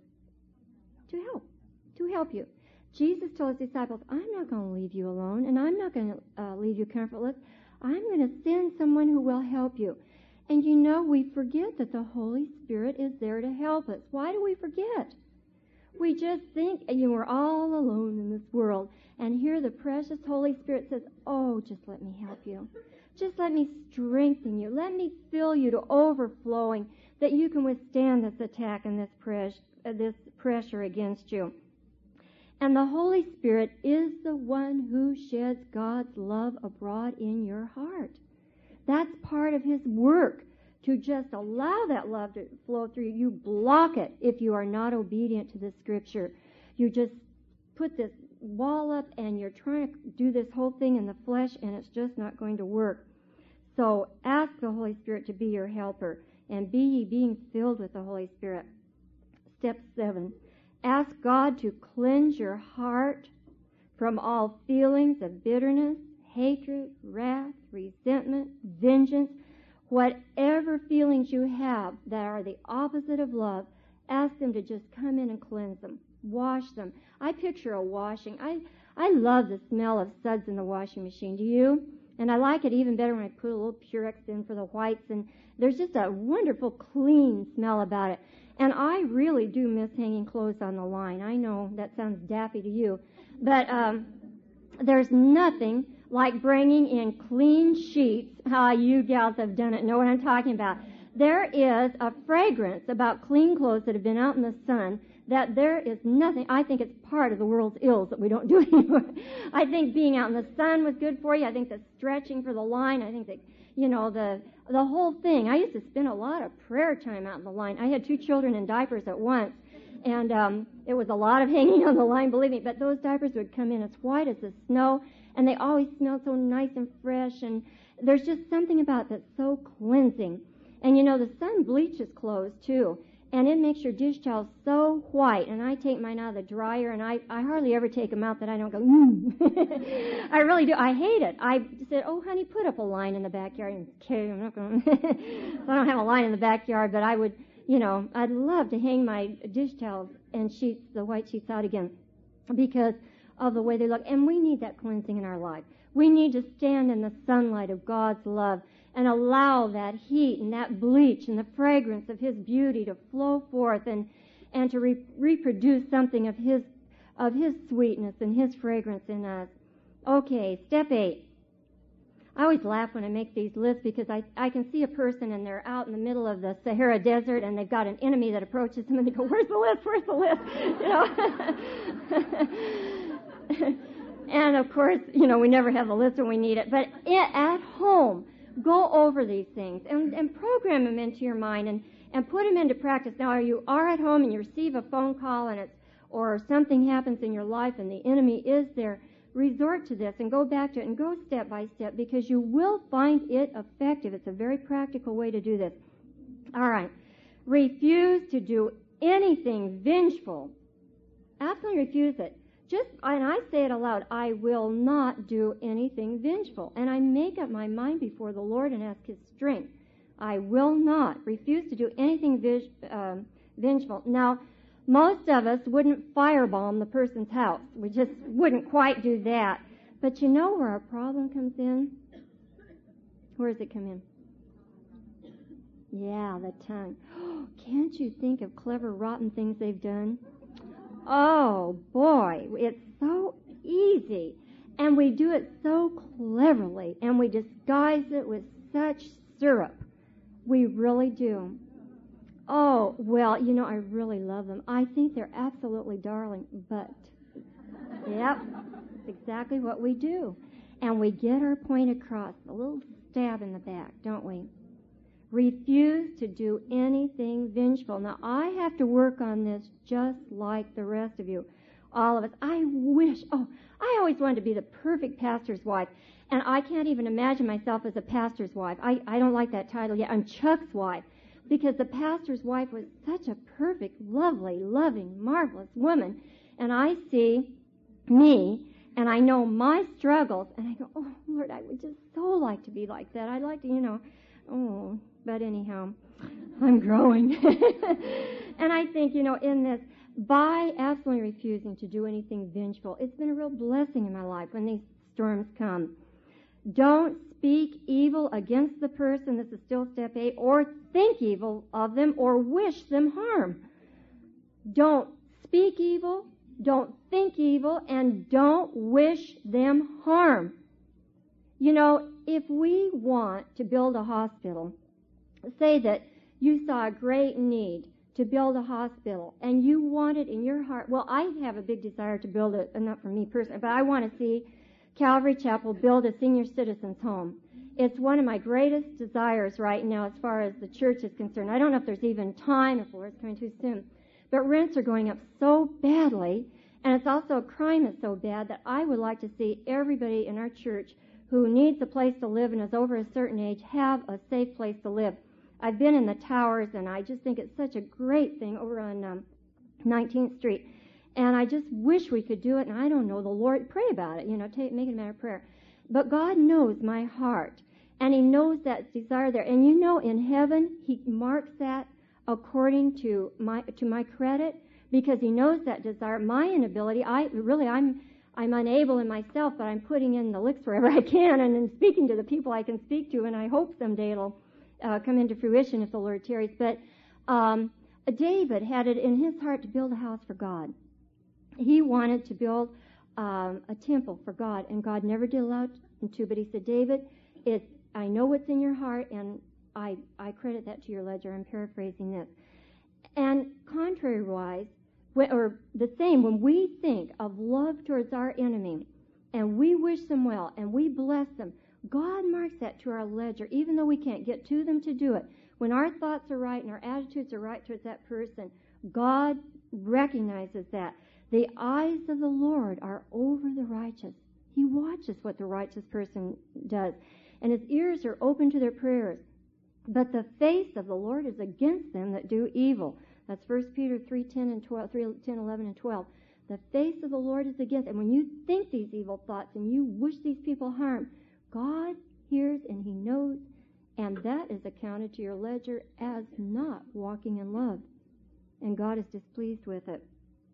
To help. To help you. Jesus told His disciples, I'm not going to leave you alone, and I'm not going to uh, leave you comfortless. I'm going to send someone who will help you. And you know, we forget that the Holy Spirit is there to help us. Why do we forget? We just think you are all alone in this world. And here the precious Holy Spirit says, oh, just let me help you. Just let me strengthen you. Let me fill you to overflowing that you can withstand this attack and this, pres- uh, this pressure against you. And the Holy Spirit is the one who sheds God's love abroad in your heart. That's part of His work, to just allow that love to flow through you. You block it if you are not obedient to the Scripture. You just put this wall up and you're trying to do this whole thing in the flesh and it's just not going to work. So ask the Holy Spirit to be your helper, and be ye being filled with the Holy Spirit. Step seven. Ask God to cleanse your heart from all feelings of bitterness, hatred, wrath, resentment, vengeance. Whatever feelings you have that are the opposite of love, ask Him to just come in and cleanse them. Wash them. I picture a washing. I, I love the smell of suds in the washing machine. Do you? And I like it even better when I put a little Purex in for the whites. And there's just a wonderful clean smell about it. And I really do miss hanging clothes on the line. I know that sounds daffy to you. But um, there's nothing like bringing in clean sheets. How you gals have done it, know what I'm talking about. There is a fragrance about clean clothes that have been out in the sun that there is nothing. I think it's part of the world's ills that we don't do anymore. I think being out in the sun was good for you. I think the stretching for the line, I think that, you know, the the whole thing. I used to spend a lot of prayer time out in the line. I had two children in diapers at once, and um, it was a lot of hanging on the line, believe me. But those diapers would come in as white as the snow, and they always smelled so nice and fresh, and there's just something about it that's so cleansing. And, you know, the sun bleaches clothes, too, and it makes your dish towels so white. And I take mine out of the dryer, and I, I hardly ever take them out that I don't go, mm. I really do. I hate it. I said, oh, honey, put up a line in the backyard. And okay, I'm not going to. So I don't have a line in the backyard, but I would, you know, I'd love to hang my dish towels and sheets, the white sheets out again, because of the way they look. And we need that cleansing in our life. We need to stand in the sunlight of God's love and allow that heat and that bleach and the fragrance of His beauty to flow forth and, and to re- reproduce something of His of His sweetness and His fragrance in us. Okay, step eight. I always laugh when I make these lists because I, I can see a person and they're out in the middle of the Sahara Desert and they've got an enemy that approaches them and they go, where's the list, where's the list? You know. And, of course, you know, we never have the list when we need it. But at home, go over these things and, and program them into your mind and, and put them into practice. Now, you are at home and you receive a phone call and it's, or something happens in your life and the enemy is there, resort to this and go back to it and go step by step because you will find it effective. It's a very practical way to do this. All right. Refuse to do anything vengeful. Absolutely refuse it. Just, and I say it aloud, I will not do anything vengeful. And I make up my mind before the Lord and ask His strength. I will not refuse to do anything vig- uh, vengeful. Now, most of us wouldn't firebomb the person's house. We just wouldn't quite do that. But you know where our problem comes in? Where does it come in? Yeah, the tongue. Can't you think of clever, rotten things they've done? Oh, boy, it's so easy. And we do it so cleverly, and we disguise it with such syrup. We really do. Oh, well, you know, I really love them. I think they're absolutely darling, but, yep, it's exactly what we do. And we get our point across, a little stab in the back, don't we? Refuse to do anything vengeful. Now, I have to work on this just like the rest of you, all of us. I wish, oh, I always wanted to be the perfect pastor's wife, and I can't even imagine myself as a pastor's wife. I, I don't like that title yet. I'm Chuck's wife, because the pastor's wife was such a perfect, lovely, loving, marvelous woman, and I see me, and I know my struggles, and I go, oh, Lord, I would just so like to be like that. I'd like to, you know, oh, but anyhow, I'm growing. And I think, you know, in this, by absolutely refusing to do anything vengeful, it's been a real blessing in my life when these storms come. Don't speak evil against the person, this is still step eight, or think evil of them or wish them harm. Don't speak evil, don't think evil, and don't wish them harm. You know, if we want to build a hospital, say that you saw a great need to build a hospital, and you want it in your heart. Well, I have a big desire to build it, not for me personally, but I want to see Calvary Chapel build a senior citizens home. It's one of my greatest desires right now as far as the church is concerned. I don't know if there's even time, if the Lord's coming too soon, but rents are going up so badly, and it's also crime is so bad that I would like to see everybody in our church who needs a place to live and is over a certain age have a safe place to live. I've been in the towers, and I just think it's such a great thing over on um, nineteenth Street. And I just wish we could do it, and I don't know, the Lord, pray about it, you know, take, make it a matter of prayer. But God knows my heart, and He knows that desire there. And you know, in heaven, He marks that according to my to my credit, because He knows that desire. My inability, I really, I'm I'm unable in myself, but I'm putting in the licks wherever I can, and then speaking to the people I can speak to, and I hope someday it'll uh, come into fruition if the Lord tarries. But um, David had it in his heart to build a house for God. He wanted to build um, a temple for God, and God never did allow him to, but He said, David, it's, I know what's in your heart, and I, I credit that to your ledger. I'm paraphrasing this. And contrary-wise, or the same, when we think of love towards our enemy, and we wish them well, and we bless them, God marks that to our ledger, even though we can't get to them to do it. When our thoughts are right and our attitudes are right towards that person, God recognizes that. The eyes of the Lord are over the righteous. He watches what the righteous person does, and His ears are open to their prayers. But the face of the Lord is against them that do evil. That's First Peter three ten and twelve, three ten, eleven and twelve. The face of the Lord is against them. And when you think these evil thoughts and you wish these people harm, God hears and He knows, and that is accounted to your ledger as not walking in love. And God is displeased with it.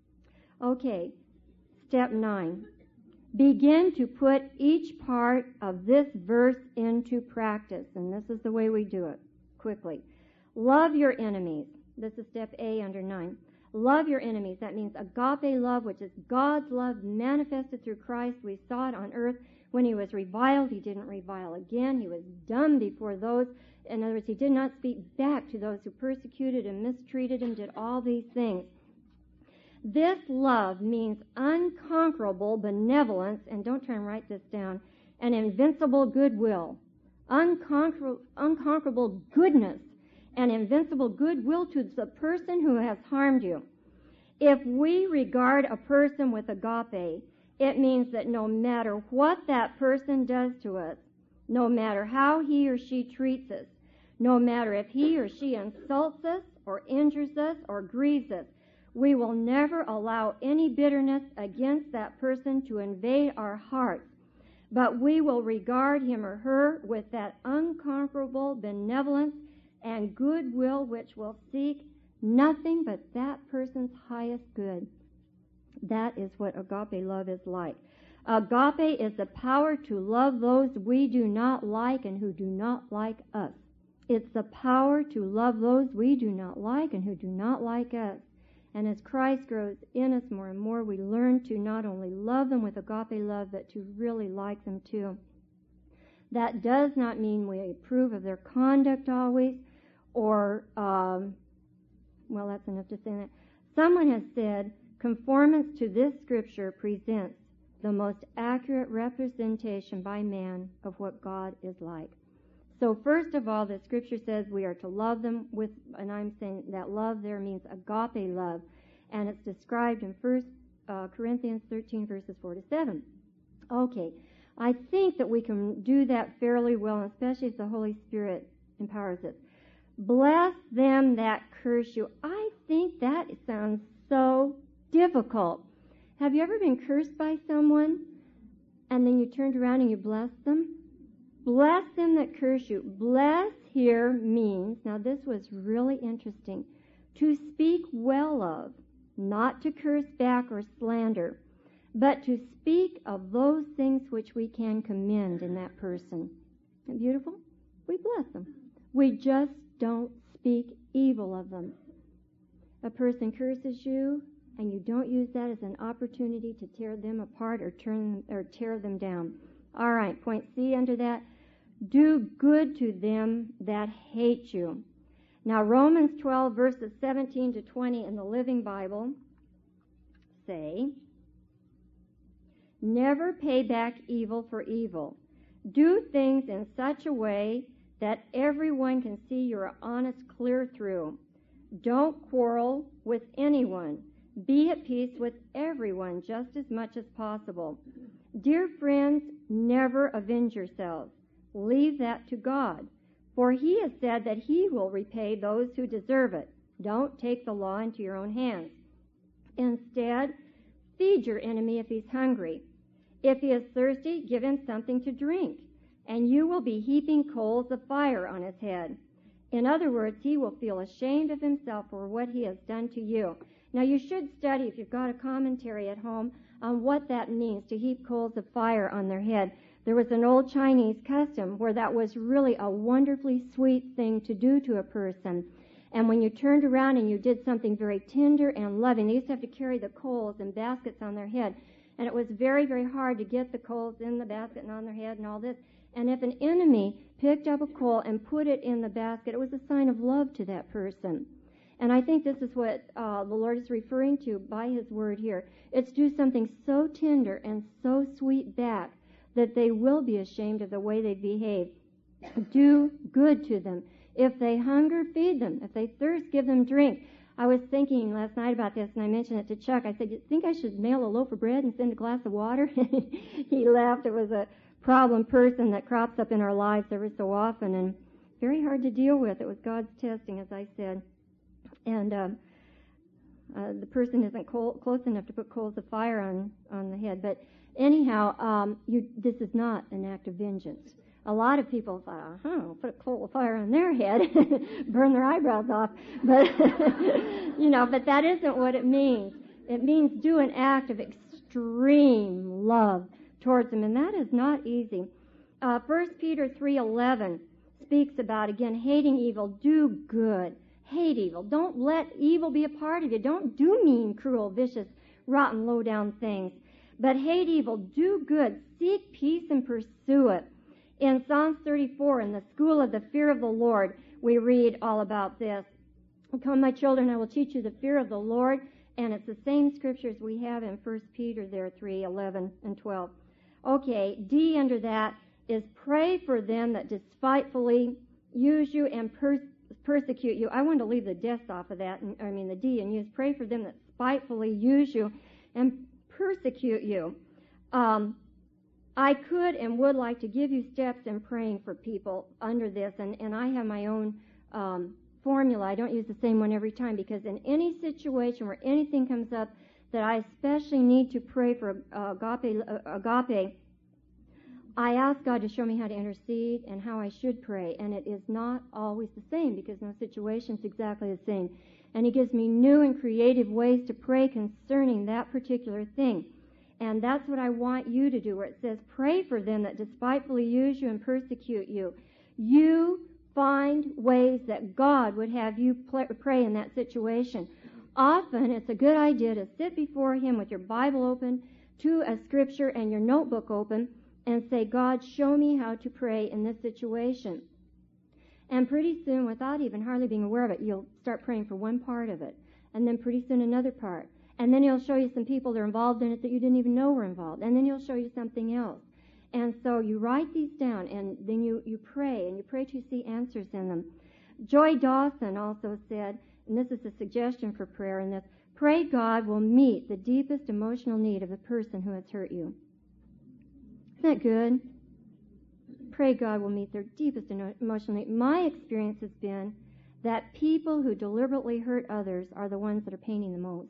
Okay, step nine. Begin to put each part of this verse into practice. And this is the way we do it, quickly. Love your enemies. This is step A under nine. Love your enemies. That means agape love, which is God's love manifested through Christ. We saw it on earth. When He was reviled, He didn't revile again. He was dumb before those. In other words, He did not speak back to those who persecuted and mistreated Him, did all these things. This love means unconquerable benevolence, and don't try and write this down, and invincible goodwill. Unconquer- unconquerable goodness and invincible goodwill to the person who has harmed you. If we regard a person with agape, it means that no matter what that person does to us, no matter how he or she treats us, no matter if he or she insults us or injures us or grieves us, we will never allow any bitterness against that person to invade our hearts, but we will regard him or her with that unconquerable benevolence and goodwill which will seek nothing but that person's highest good. That is what agape love is like. Agape is the power to love those we do not like and who do not like us. It's the power to love those we do not like and who do not like us. And as Christ grows in us more and more, we learn to not only love them with agape love, but to really like them too. That does not mean we approve of their conduct always, or um, well, that's enough to say that. Someone has said, conformance to this scripture presents the most accurate representation by man of what God is like. So first of all, the scripture says we are to love them with, and I'm saying that love there means agape love, and it's described in First uh, Corinthians thirteen, verses four to seven. Okay, I think that we can do that fairly well, especially if the Holy Spirit empowers us. Bless them that curse you. I think that sounds so difficult. Have you ever been cursed by someone and then you turned around and you blessed them? Bless them that curse you. Bless here means, now this was really interesting, to speak well of, not to curse back or slander, but to speak of those things which we can commend in that person. Isn't that beautiful? We bless them. We just don't speak evil of them. A person curses you, and you don't use that as an opportunity to tear them apart or turn or tear them down. All right, point C under that. Do good to them that hate you. Now, Romans twelve, verses seventeen to twenty in the Living Bible say, never pay back evil for evil. Do things in such a way that everyone can see you're honest clear through. Don't quarrel with anyone. Be at peace with everyone just as much as possible. Dear friends, never avenge yourselves. Leave that to God. For he has said that he will repay those who deserve it. Don't take the law into your own hands. Instead, feed your enemy if he's hungry. If he is thirsty, give him something to drink, and you will be heaping coals of fire on his head. In other words, he will feel ashamed of himself for what he has done to you. Now, you should study, if you've got a commentary at home, on what that means, to heap coals of fire on their head. There was an old Chinese custom where that was really a wonderfully sweet thing to do to a person. And when you turned around and you did something very tender and loving, they used to have to carry the coals in baskets on their head. And it was very, very hard to get the coals in the basket and on their head and all this. And if an enemy picked up a coal and put it in the basket, it was a sign of love to that person. And I think this is what uh, the Lord is referring to by his word here. It's do something so tender and so sweet back that they will be ashamed of the way they behave. Do good to them. If they hunger, feed them. If they thirst, give them drink. I was thinking last night about this, and I mentioned it to Chuck. I said, you think I should mail a loaf of bread and send a glass of water? He laughed. It was a problem person that crops up in our lives every so often, and very hard to deal with. It was God's testing, as I said. And uh, uh, the person isn't cold, close enough to put coals of fire on, on the head. But anyhow, um, you, this is not an act of vengeance. A lot of people thought, uh-huh, I'll put a coal of fire on their head, burn their eyebrows off. But, you know, but that isn't what it means. It means do an act of extreme love towards them, and that is not easy. Uh, First Peter three eleven speaks about, again, hating evil. Do good. Hate evil. Don't let evil be a part of you. Don't do mean, cruel, vicious, rotten, low-down things. But hate evil. Do good. Seek peace and pursue it. In Psalms thirty-four, in the school of the fear of the Lord, we read all about this. Come, my children, I will teach you the fear of the Lord. And it's the same scriptures we have in First Peter there, three eleven and twelve. Okay, D under that is pray for them that despitefully use you and per- persecute you. I wanted to leave the deaths off of that, and, I mean the D, and use pray for them that spitefully use you and persecute you. Um, I could and would like to give you steps in praying for people under this, and, and I have my own um, formula. I don't use the same one every time, because in any situation where anything comes up that I especially need to pray for uh, agape, uh, agape, I ask God to show me how to intercede and how I should pray, and it is not always the same, because no situation's exactly the same. And He gives me new and creative ways to pray concerning that particular thing. And that's what I want you to do, where it says, pray for them that despitefully use you and persecute you. You find ways that God would have you pray in that situation. Often it's a good idea to sit before Him with your Bible open to a scripture and your notebook open and say, God, show me how to pray in this situation. And pretty soon, without even hardly being aware of it, you'll start praying for one part of it. And then pretty soon another part. And then he'll show you some people that are involved in it that you didn't even know were involved. And then he'll show you something else. And so you write these down, and then you, you pray, and you pray to see answers in them. Joy Dawson also said, and this is a suggestion for prayer in this, pray God will meet the deepest emotional need of the person who has hurt you. Isn't that good? Pray God will meet their deepest emotional need. My experience has been that people who deliberately hurt others are the ones that are paining the most.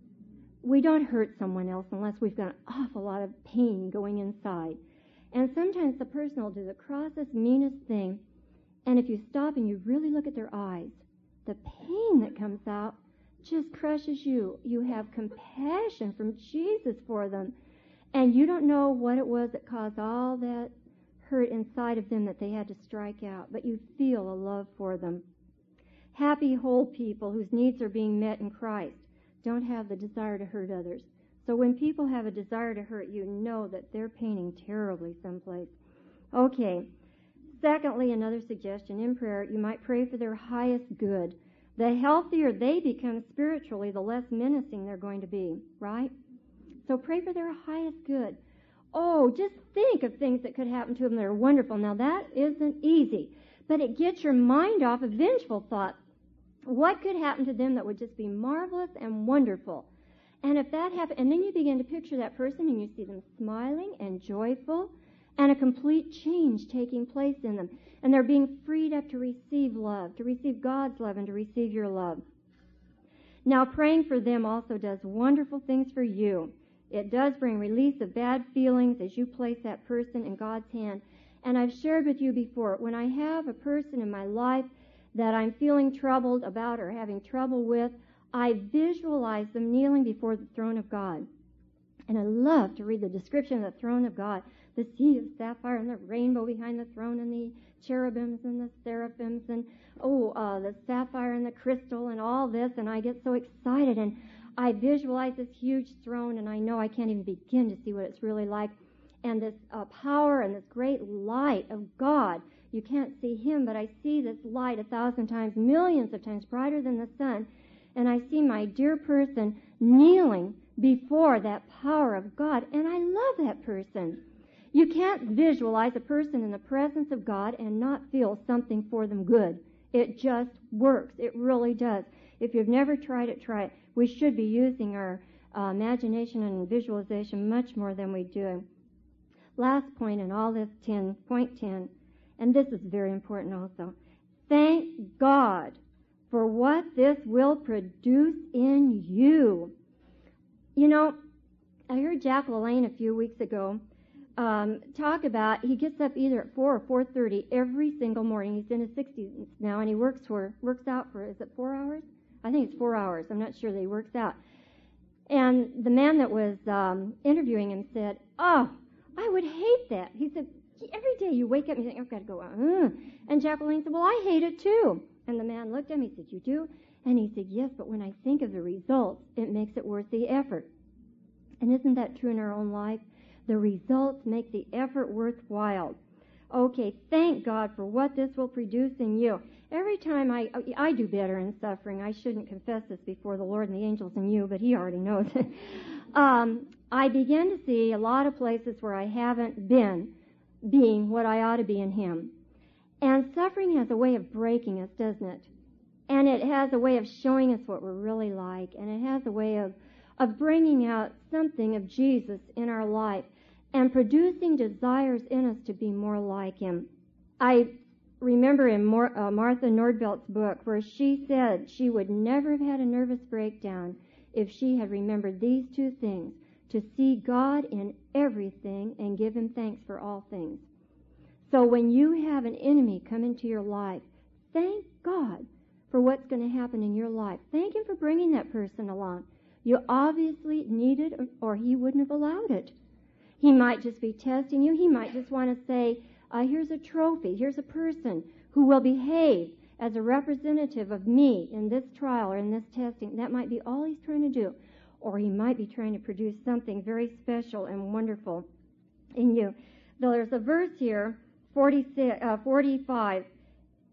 We don't hurt someone else unless we've got an awful lot of pain going inside. And sometimes the person will do the crossest, meanest thing, and if you stop and you really look at their eyes, the pain that comes out just crushes you. You have compassion from Jesus for them, and you don't know what it was that caused all that hurt inside of them that they had to strike out, but you feel a love for them. Happy, whole people whose needs are being met in Christ don't have the desire to hurt others. So when people have a desire to hurt you, know that they're paining terribly someplace. Okay. Secondly, another suggestion in prayer, you might pray for their highest good. The healthier they become spiritually, the less menacing they're going to be, right? So pray for their highest good. Oh, just think of things that could happen to them that are wonderful. Now, that isn't easy, but it gets your mind off of vengeful thoughts. What could happen to them that would just be marvelous and wonderful? And if that happened, and then you begin to picture that person and you see them smiling and joyful and a complete change taking place in them. And they're being freed up to receive love, to receive God's love and to receive your love. Now, praying for them also does wonderful things for you. It does bring release of bad feelings as you place that person in God's hand. And I've shared with you before, when I have a person in my life that I'm feeling troubled about or having trouble with, I visualize them kneeling before the throne of God. And I love to read the description of the throne of God, the sea of sapphire and the rainbow behind the throne and the cherubims and the seraphims and, oh, uh, the sapphire and the crystal and all this. And I get so excited and I visualize this huge throne, and I know I can't even begin to see what it's really like. And this uh, power and this great light of God. You can't see him, but I see this light a thousand times, millions of times brighter than the sun. And I see my dear person kneeling before that power of God. And I love that person. You can't visualize a person in the presence of God and not feel something for them good. It just works. It really does. If you've never tried it, try it. We should be using our uh, imagination and visualization much more than we do. Last point in all this, ten, point ten, and this is very important also. Thank God for what this will produce in you. You know, I heard Jack LaLanne a few weeks ago um, talk about, he gets up either at four or four thirty every single morning. He's in his sixties now, and he works for works out for, is it four hours? I think it's four hours. I'm not sure that he works out. And the man that was um, interviewing him said, oh, I would hate that. He said, every day you wake up and you think, I've got to go, uh. And Jack LaLanne said, well, I hate it too. And the man looked at him, he said, you do? And he said, yes, but when I think of the results, it makes it worth the effort. And isn't that true in our own life? The results make the effort worthwhile. Okay, thank God for what this will produce in you. Every time I, I do better in suffering. I shouldn't confess this before the Lord and the angels and you, but he already knows it. um, I begin to see a lot of places where I haven't been being what I ought to be in him. And suffering has a way of breaking us, doesn't it? And it has a way of showing us what we're really like. And it has a way of, of bringing out something of Jesus in our life and producing desires in us to be more like him. I remember in Mar- uh, Martha Nordvelt's book where she said she would never have had a nervous breakdown if she had remembered these two things, to see God in everything and give him thanks for all things. So when you have an enemy come into your life, thank God for what's going to happen in your life. Thank him for bringing that person along. You obviously needed, or he wouldn't have allowed it. He might just be testing you. He might just want to say, uh, here's a trophy. Here's a person who will behave as a representative of me in this trial or in this testing. That might be all he's trying to do. Or he might be trying to produce something very special and wonderful in you. There's a verse here, forty-six, uh, forty-five.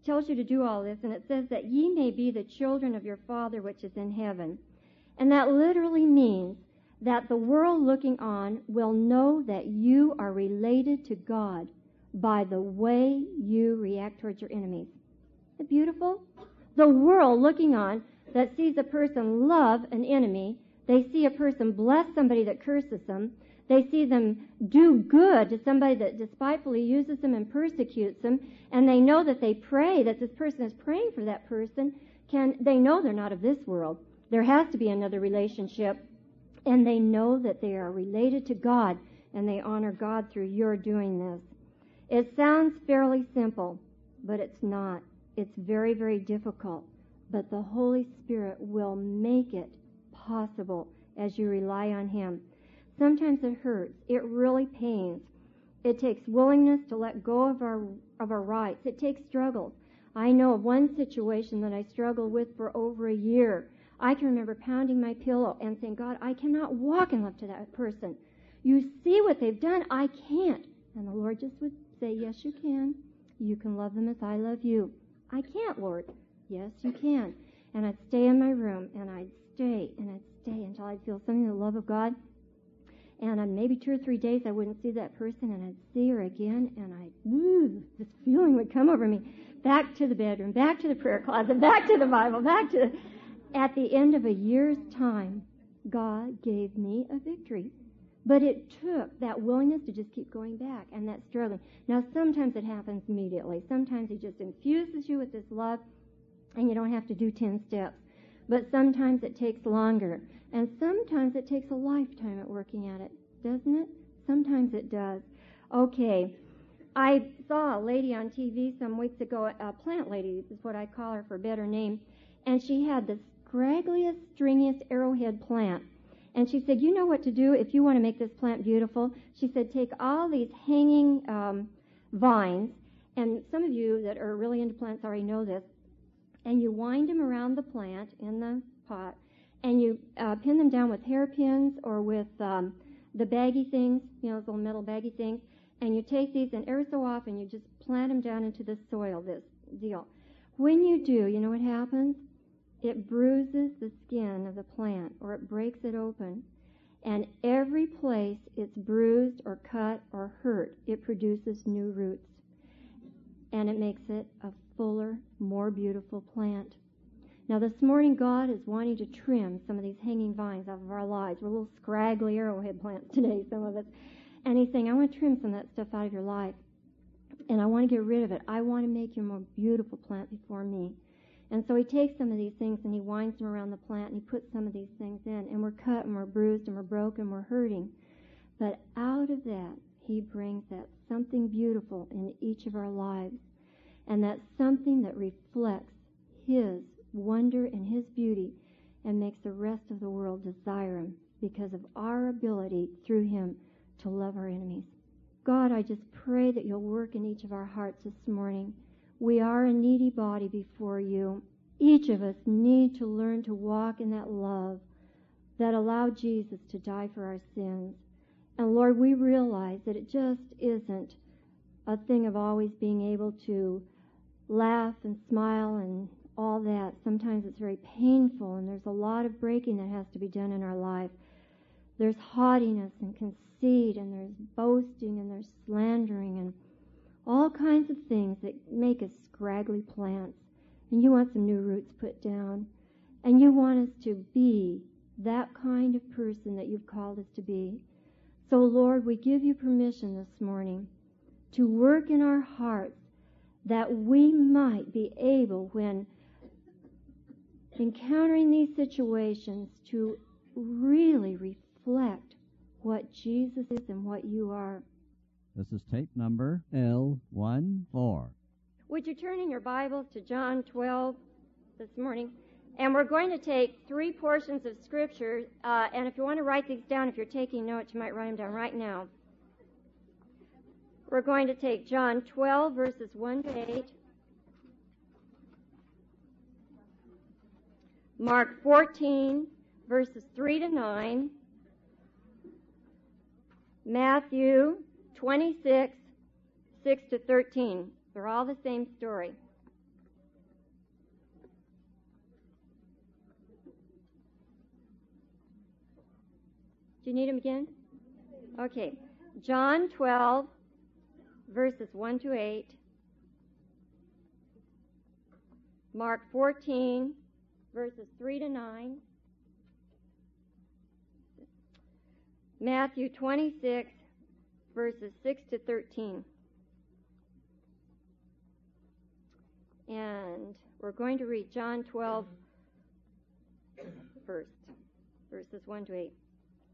tells you to do all this, and it says that ye may be the children of your Father which is in heaven. And that literally means that the world looking on will know that you are related to God by the way you react towards your enemies. Isn't it beautiful? The world looking on that sees a person love an enemy, they see a person bless somebody that curses them, they see them do good to somebody that despitefully uses them and persecutes them, and they know that they pray, that this person is praying for that person, can they know they're not of this world. There has to be another relationship, and they know that they are related to God, and they honor God through your doing this. It sounds fairly simple, but it's not. It's very, very difficult. But the Holy Spirit will make it possible as you rely on Him. Sometimes it hurts. It really pains. It takes willingness to let go of our of our rights. It takes struggles. I know of one situation that I struggled with for over a year. I can remember pounding my pillow and saying, God, I cannot walk in love to that person. You see what they've done. I can't. And the Lord just would say, yes, you can. You can love them as I love you. I can't, Lord. Yes, you can. And I'd stay in my room, and I'd stay, and I'd stay until I'd feel something of the love of God. And uh, maybe two or three days I wouldn't see that person, and I'd see her again, and I'd, ooh, this feeling would come over me. Back to the bedroom, back to the prayer closet, back to the Bible, back to... At the end of a year's time, God gave me a victory. But it took that willingness to just keep going back and that struggling. Now, sometimes it happens immediately. Sometimes He just infuses you with this love, and you don't have to do ten steps. But sometimes it takes longer. And sometimes it takes a lifetime at working at it, doesn't it? Sometimes it does. Okay. I saw a lady on T V some weeks ago, a plant lady is what I call her for a better name, and she had the scraggliest, stringiest arrowhead plant. And she said, you know what to do if you want to make this plant beautiful? She said, take all these hanging um, vines, and some of you that are really into plants already know this, and you wind them around the plant in the pot, and you uh, pin them down with hairpins or with um, the baggy things, you know, those little metal baggy things, and you take these, and every so often you just plant them down into the soil, this deal. When you do, you know what happens? It bruises the skin of the plant, or it breaks it open. And every place it's bruised or cut or hurt, it produces new roots. And it makes it a fuller, more beautiful plant. Now this morning, God is wanting to trim some of these hanging vines off of our lives. We're little scraggly arrowhead plants today, some of us. And He's saying, I want to trim some of that stuff out of your life. And I want to get rid of it. I want to make you a more beautiful plant before me. And so He takes some of these things and He winds them around the plant, and He puts some of these things in. And we're cut and we're bruised and we're broken, we're hurting. But out of that, He brings that something beautiful in each of our lives. And that's something that reflects His wonder and His beauty and makes the rest of the world desire Him because of our ability through Him to love our enemies. God, I just pray that You'll work in each of our hearts this morning. We are a needy body before You. Each of us need to learn to walk in that love that allowed Jesus to die for our sins. And Lord, we realize that it just isn't a thing of always being able to laugh and smile and all that. Sometimes it's very painful, and there's a lot of breaking that has to be done in our life. There's haughtiness and conceit, and there's boasting, and there's slandering, and all kinds of things that make us scraggly plants. And You want some new roots put down. And You want us to be that kind of person that You've called us to be. So, Lord, we give You permission this morning to work in our hearts that we might be able, when encountering these situations, to really reflect what Jesus is and what You are.
This is tape number L one four.
Would you turn in your Bibles to John twelve this morning? And we're going to take three portions of Scripture, uh, and if you want to write these down, if you're taking notes, you might write them down right now. We're going to take John twelve, verses one to eight, Mark fourteen, verses three to nine, Matthew twenty-six, six to thirteen. They're all the same story. Do you need them again? Okay. John twelve, verses one to eight. Mark fourteen, verses three to nine. Matthew twenty-six, verses six to thirteen. And we're going to read John twelve first, verses one to eight.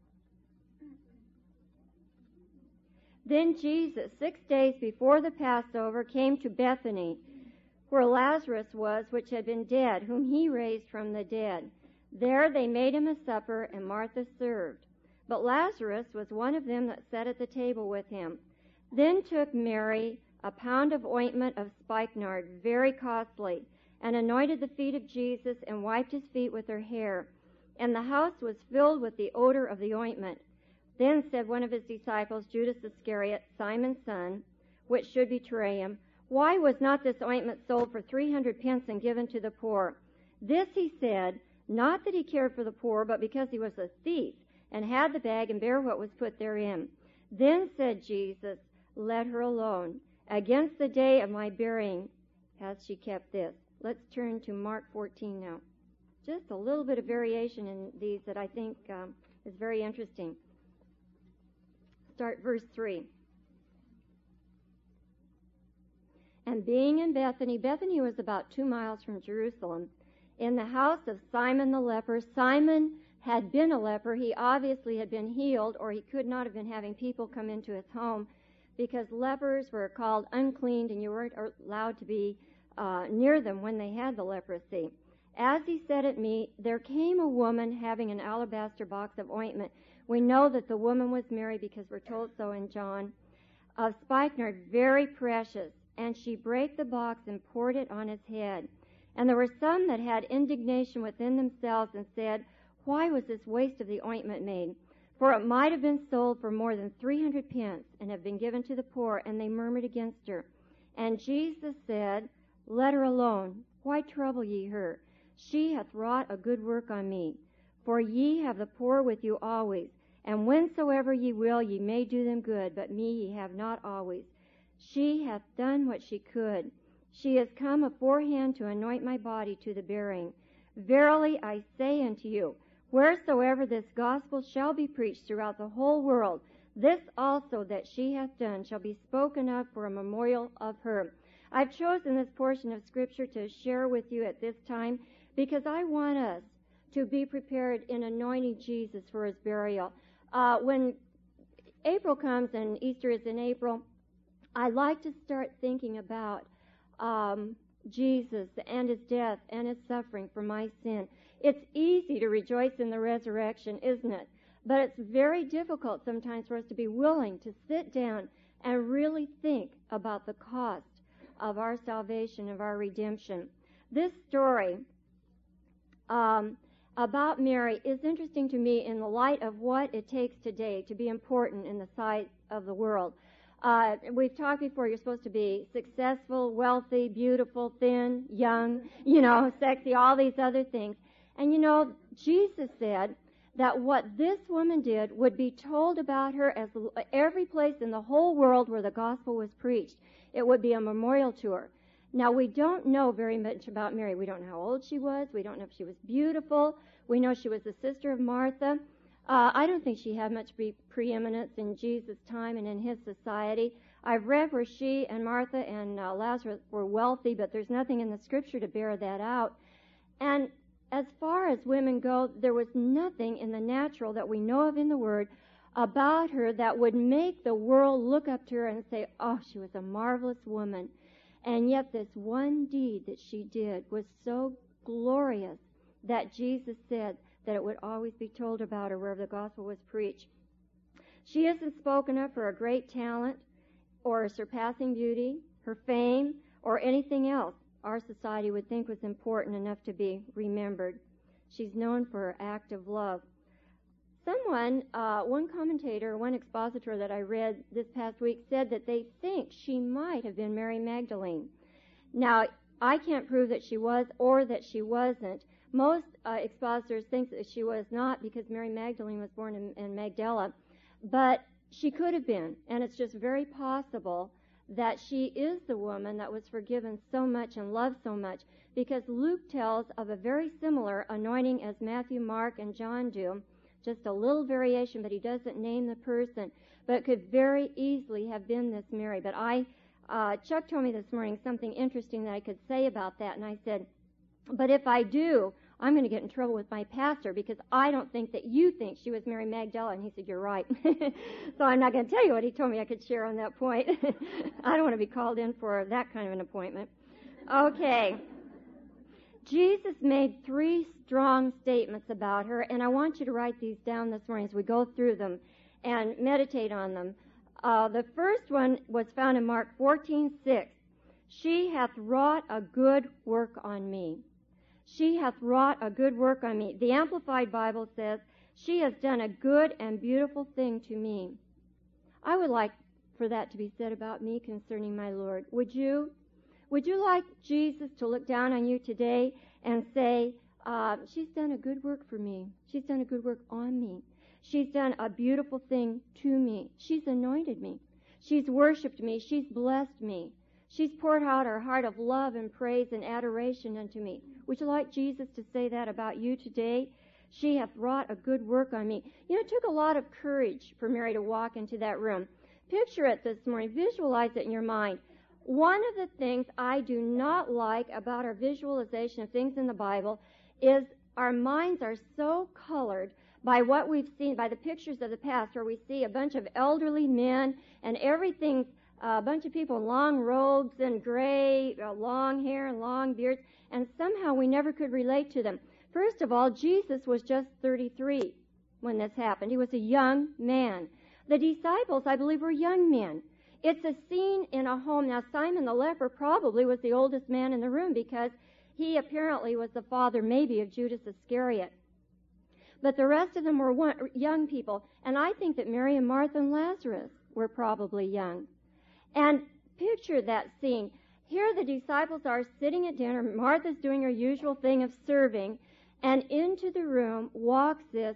Then Jesus, six days before the Passover, came to Bethany, where Lazarus was, which had been dead, whom he raised from the dead. There they made him a supper, and Martha served. But Lazarus was one of them that sat at the table with him. Then took Mary a pound of ointment of spikenard, very costly, and anointed the feet of Jesus, and wiped his feet with her hair. And the house was filled with the odor of the ointment. Then said one of his disciples, Judas Iscariot, Simon's son, which should betray him, Why was not this ointment sold for three hundred pence and given to the poor? This he said, not that he cared for the poor, but because he was a thief, and had the bag and bare what was put therein. Then said Jesus, Let her alone. Against the day of my burying hath she kept this. Let's turn to Mark fourteen now. Just a little bit of variation in these that I think um, is very interesting. Start verse three. And being in Bethany, Bethany was about two miles from Jerusalem, in the house of Simon the leper. Simon had been a leper. He obviously had been healed, or he could not have been having people come into his home, because lepers were called unclean, and you weren't allowed to be uh, near them when they had the leprosy. As he sat at meat, there came a woman having an alabaster box of ointment. We know that the woman was Mary because we're told so in John, of spikenard, very precious. And she brake the box and poured it on his head. And there were some that had indignation within themselves and said, Why was this waste of the ointment made? For it might have been sold for more than three hundred pence and have been given to the poor. And they murmured against her. And Jesus said, Let her alone. Why trouble ye her? She hath wrought a good work on me. For ye have the poor with you always, and whensoever ye will ye may do them good, but me ye have not always. She hath done what she could. She is come aforehand to anoint my body to the burying. Verily I say unto you, wheresoever this gospel shall be preached throughout the whole world, this also that she hath done shall be spoken of for a memorial of her. I've chosen this portion of Scripture to share with you at this time because I want us to be prepared in anointing Jesus for his burial. Uh, when April comes and Easter is in April, I like to start thinking about um, Jesus and his death and his suffering for my sin. It's easy to rejoice in the resurrection, isn't it? But it's very difficult sometimes for us to be willing to sit down and really think about the cost of our salvation, of our redemption. This story um, about Mary is interesting to me in the light of what it takes today to be important in the sight of the world. Uh, we've talked before, you're supposed to be successful, wealthy, beautiful, thin, young, you know, sexy, all these other things. And you know, Jesus said that what this woman did would be told about her as every place in the whole world where the gospel was preached. It would be a memorial to her. Now, we don't know very much about Mary. We don't know how old she was. We don't know if she was beautiful. We know she was the sister of Martha. Uh, I don't think she had much pre- preeminence in Jesus' time and in his society. I've read where she and Martha and uh, Lazarus were wealthy, but there's nothing in the Scripture to bear that out. And as far as women go, there was nothing in the natural that we know of in the Word about her that would make the world look up to her and say, oh, she was a marvelous woman. And yet this one deed that she did was so glorious that Jesus said that it would always be told about her wherever the gospel was preached. She isn't spoken of for a great talent or a surpassing beauty, her fame, or anything else our society would think was important enough to be remembered. She's known for her act of love. Someone, uh, one commentator, one expositor that I read this past week said that they think she might have been Mary Magdalene. Now, I can't prove that she was or that she wasn't, Most uh, expositors think that she was not because Mary Magdalene was born in, in Magdala, but she could have been, and it's just very possible that she is the woman that was forgiven so much and loved so much, because Luke tells of a very similar anointing as Matthew, Mark, and John do, just a little variation, but he doesn't name the person, but it could very easily have been this Mary. But I, uh, Chuck told me this morning something interesting that I could say about that, and I said, but if I do, I'm going to get in trouble with my pastor because I don't think that you think she was Mary Magdalene. And he said, you're right. So I'm not going to tell you what he told me I could share on that point. I don't want to be called in for that kind of an appointment. Okay. Jesus made three strong statements about her, and I want you to write these down this morning as we go through them and meditate on them. Uh, the first one was found in Mark fourteen six. She hath wrought a good work on me. She hath wrought a good work on me. The Amplified Bible says, she has done a good and beautiful thing to me. I would like for that to be said about me concerning my Lord. Would you? Would you like Jesus to look down on you today and say, uh, she's done a good work for me. She's done a good work on me. She's done a beautiful thing to me. She's anointed me. She's worshiped me. She's blessed me. She's poured out her heart of love and praise and adoration unto me. Would you like Jesus to say that about you today? She hath wrought a good work on me. You know, it took a lot of courage for Mary to walk into that room. Picture it this morning. Visualize it in your mind. One of the things I do not like about our visualization of things in the Bible is our minds are so colored by what we've seen, by the pictures of the past, where we see a bunch of elderly men and everything's Uh, a bunch of people in long robes and gray, uh, long hair and long beards, and somehow we never could relate to them. First of all, Jesus was just thirty-three when this happened. He was a young man. The disciples, I believe, were young men. It's a scene in a home. Now, Simon the leper probably was the oldest man in the room because he apparently was the father maybe of Judas Iscariot. But the rest of them were one, young people, and I think that Mary and Martha and Lazarus were probably young. And picture that scene. Here the disciples are sitting at dinner. Martha's doing her usual thing of serving. And into the room walks this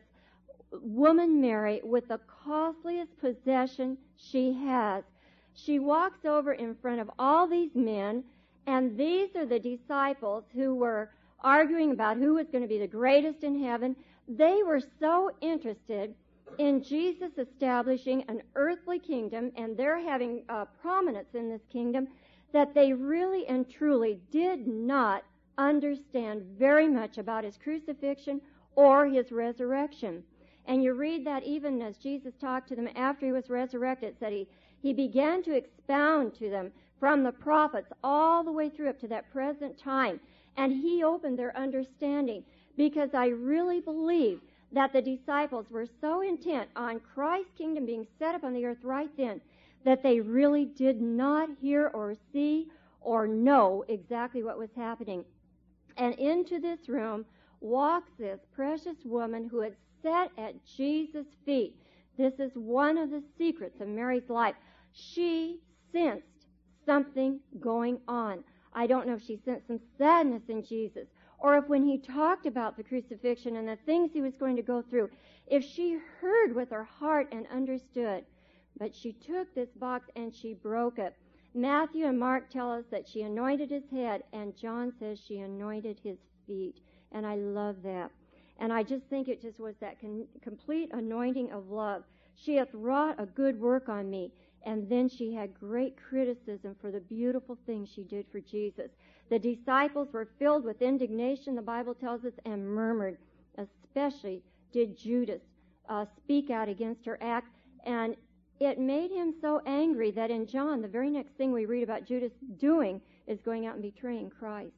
woman Mary with the costliest possession she has. She walks over in front of all these men, and these are the disciples who were arguing about who was going to be the greatest in heaven. They were so interested in Jesus establishing an earthly kingdom, and they're having uh, prominence in this kingdom, that they really and truly did not understand very much about his crucifixion or his resurrection. And you read that even as Jesus talked to them after he was resurrected, it said he, he began to expound to them from the prophets all the way through up to that present time. And he opened their understanding, because I really believe that the disciples were so intent on Christ's kingdom being set up on the earth right then that they really did not hear or see or know exactly what was happening. And into this room walks this precious woman who had sat at Jesus' feet. This is one of the secrets of Mary's life. She sensed something going on. I don't know if she sensed some sadness in Jesus, or if when he talked about the crucifixion and the things he was going to go through, if she heard with her heart and understood. But she took this box and she broke it. Matthew and Mark tell us that she anointed his head, and John says she anointed his feet. And I love that. And I just think it just was that con- complete anointing of love. She hath wrought a good work on me. And then she had great criticism for the beautiful things she did for Jesus. The disciples were filled with indignation, the Bible tells us, and murmured. Especially did Judas uh, speak out against her act. And it made him so angry that in John, the very next thing we read about Judas doing is going out and betraying Christ.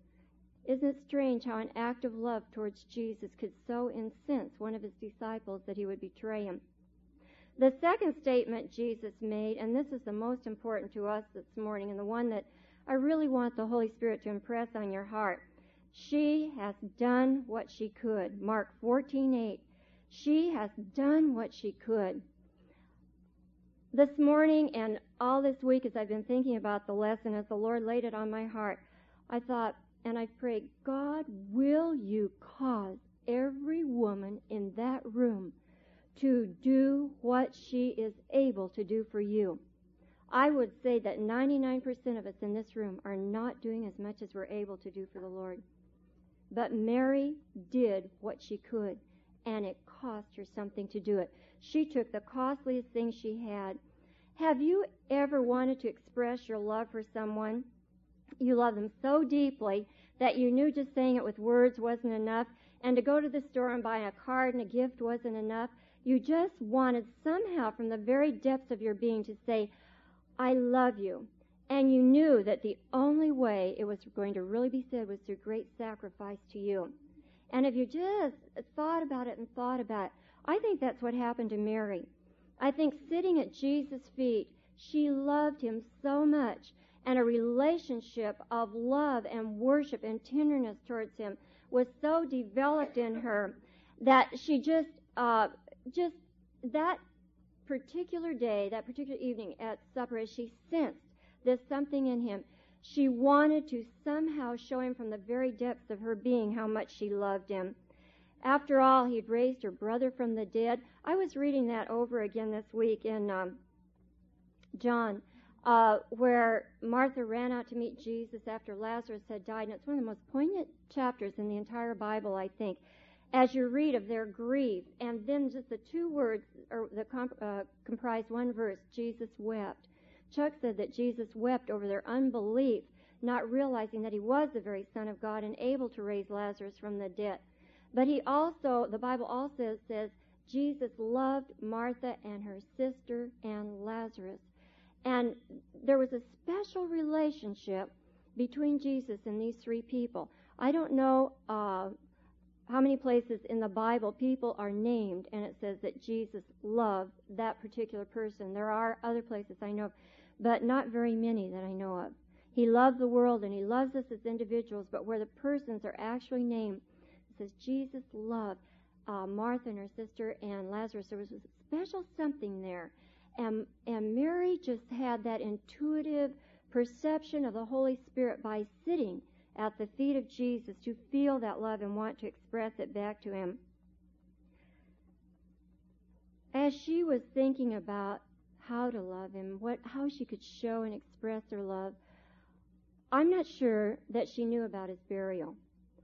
Isn't it strange how an act of love towards Jesus could so incense one of his disciples that he would betray him? The second statement Jesus made, and this is the most important to us this morning, and the one that I really want the Holy Spirit to impress on your heart. She has done what she could. Mark fourteen eight. She has done what she could. This morning and all this week as I've been thinking about the lesson, as the Lord laid it on my heart, I thought, and I prayed, God, will you cause every woman in that room to do what she is able to do for you? I would say that ninety-nine percent of us in this room are not doing as much as we're able to do for the Lord. But Mary did what she could, and it cost her something to do it. She took the costliest thing she had. Have you ever wanted to express your love for someone? You love them so deeply that you knew just saying it with words wasn't enough, and to go to the store and buy a card and a gift wasn't enough. You just wanted somehow from the very depths of your being to say, I love you. And you knew that the only way it was going to really be said was through great sacrifice to you. And if you just thought about it and thought about it, I think that's what happened to Mary. I think sitting at Jesus' feet, she loved him so much, and a relationship of love and worship and tenderness towards him was so developed in her that she just, uh, just that particular day, that particular evening at supper, as she sensed there's something in him, she wanted to somehow show him from the very depths of her being how much she loved him. After all, he'd raised her brother from the dead. I was reading that over again this week in um, John, uh, where Martha ran out to meet Jesus after Lazarus had died, and it's one of the most poignant chapters in the entire Bible, I think, as you read of their grief, and then just the two words or that comp- uh, comprise one verse, Jesus wept. Chuck said that Jesus wept over their unbelief, not realizing that he was the very Son of God and able to raise Lazarus from the dead. But he also, the Bible also says, Jesus loved Martha and her sister and Lazarus. And there was a special relationship between Jesus and these three people. I don't know uh, how many places in the Bible people are named and it says that Jesus loved that particular person. There are other places I know of, but not very many that I know of. He loved the world and he loves us as individuals, but where the persons are actually named, it says Jesus loved uh, Martha and her sister and Lazarus. There was a special something there. And, and Mary just had that intuitive perception of the Holy Spirit by sitting at the feet of Jesus to feel that love and want to express it back to him. As she was thinking about how to love him, what, how she could show and express her love, I'm not sure that she knew about his burial.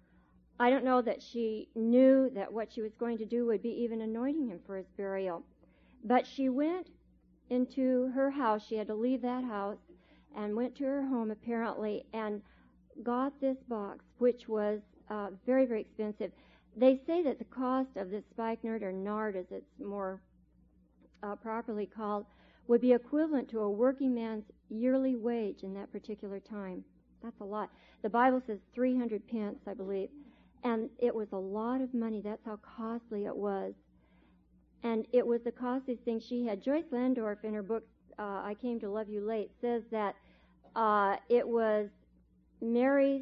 I don't know that she knew that what she was going to do would be even anointing him for his burial. But she went into her house. She had to leave that house and went to her home apparently and got this box, which was uh, very, very expensive. They say that the cost of this spikenard, or nard as it's more uh, properly called, would be equivalent to a working man's yearly wage in that particular time. That's a lot. The Bible says three hundred pence, I believe. And it was a lot of money. That's how costly it was. And it was the costliest thing she had. Joyce Landorf, in her book, uh, I Came to Love You Late, says that uh, it was Mary's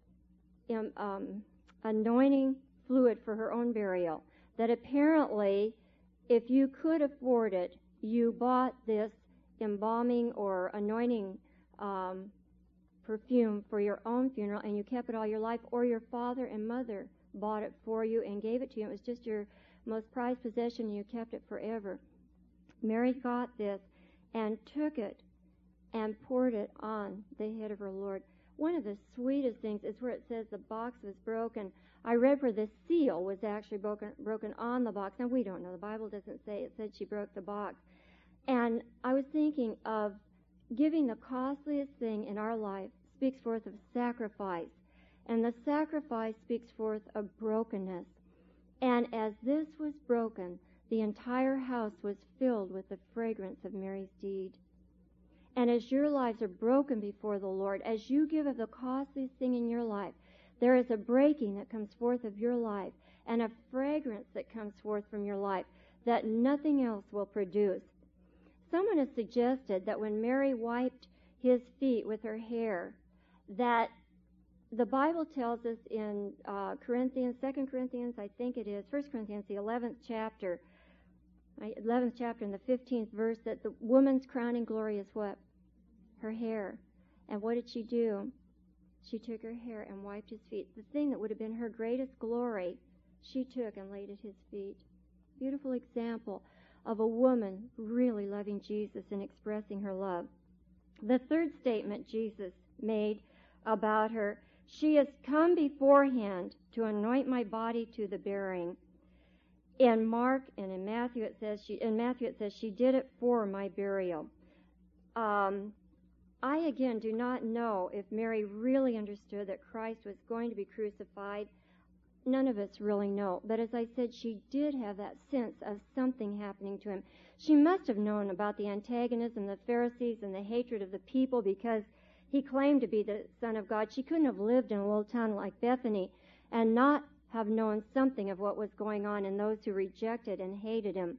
um, um, anointing fluid for her own burial. That apparently, if you could afford it, you bought this embalming or anointing um, perfume for your own funeral, and you kept it all your life, or your father and mother bought it for you and gave it to you. It was just your most prized possession, and you kept it forever. Mary got this and took it and poured it on the head of her Lord. One of the sweetest things is where it says the box was broken. I read where the seal was actually broken broken on the box. Now, we don't know. The Bible doesn't say. It said she broke the box. And I was thinking of giving the costliest thing in our life speaks forth of sacrifice. And the sacrifice speaks forth of brokenness. And as this was broken, the entire house was filled with the fragrance of Mary's deed. And as your lives are broken before the Lord, as you give of the costliest thing in your life, there is a breaking that comes forth of your life and a fragrance that comes forth from your life that nothing else will produce. Someone has suggested that when Mary wiped his feet with her hair, that the Bible tells us in uh, Corinthians, Second Corinthians, I think it is, First Corinthians, the eleventh chapter, eleventh chapter and the fifteenth verse, that the woman's crowning glory is what? Her hair. And what did she do? She took her hair and wiped his feet. The thing that would have been her greatest glory, she took and laid at his feet. Beautiful example of a woman really loving Jesus and expressing her love. The third statement Jesus made about her, she has come beforehand to anoint my body to the burying. In Mark and in Matthew it says she in Matthew it says she did it for my burial. Um, I again do not know if Mary really understood that Christ was going to be crucified. None of us really know. But as I said, she did have that sense of something happening to him. She must have known about the antagonism, the Pharisees, and the hatred of the people because he claimed to be the Son of God. She couldn't have lived in a little town like Bethany and not have known something of what was going on in those who rejected and hated him.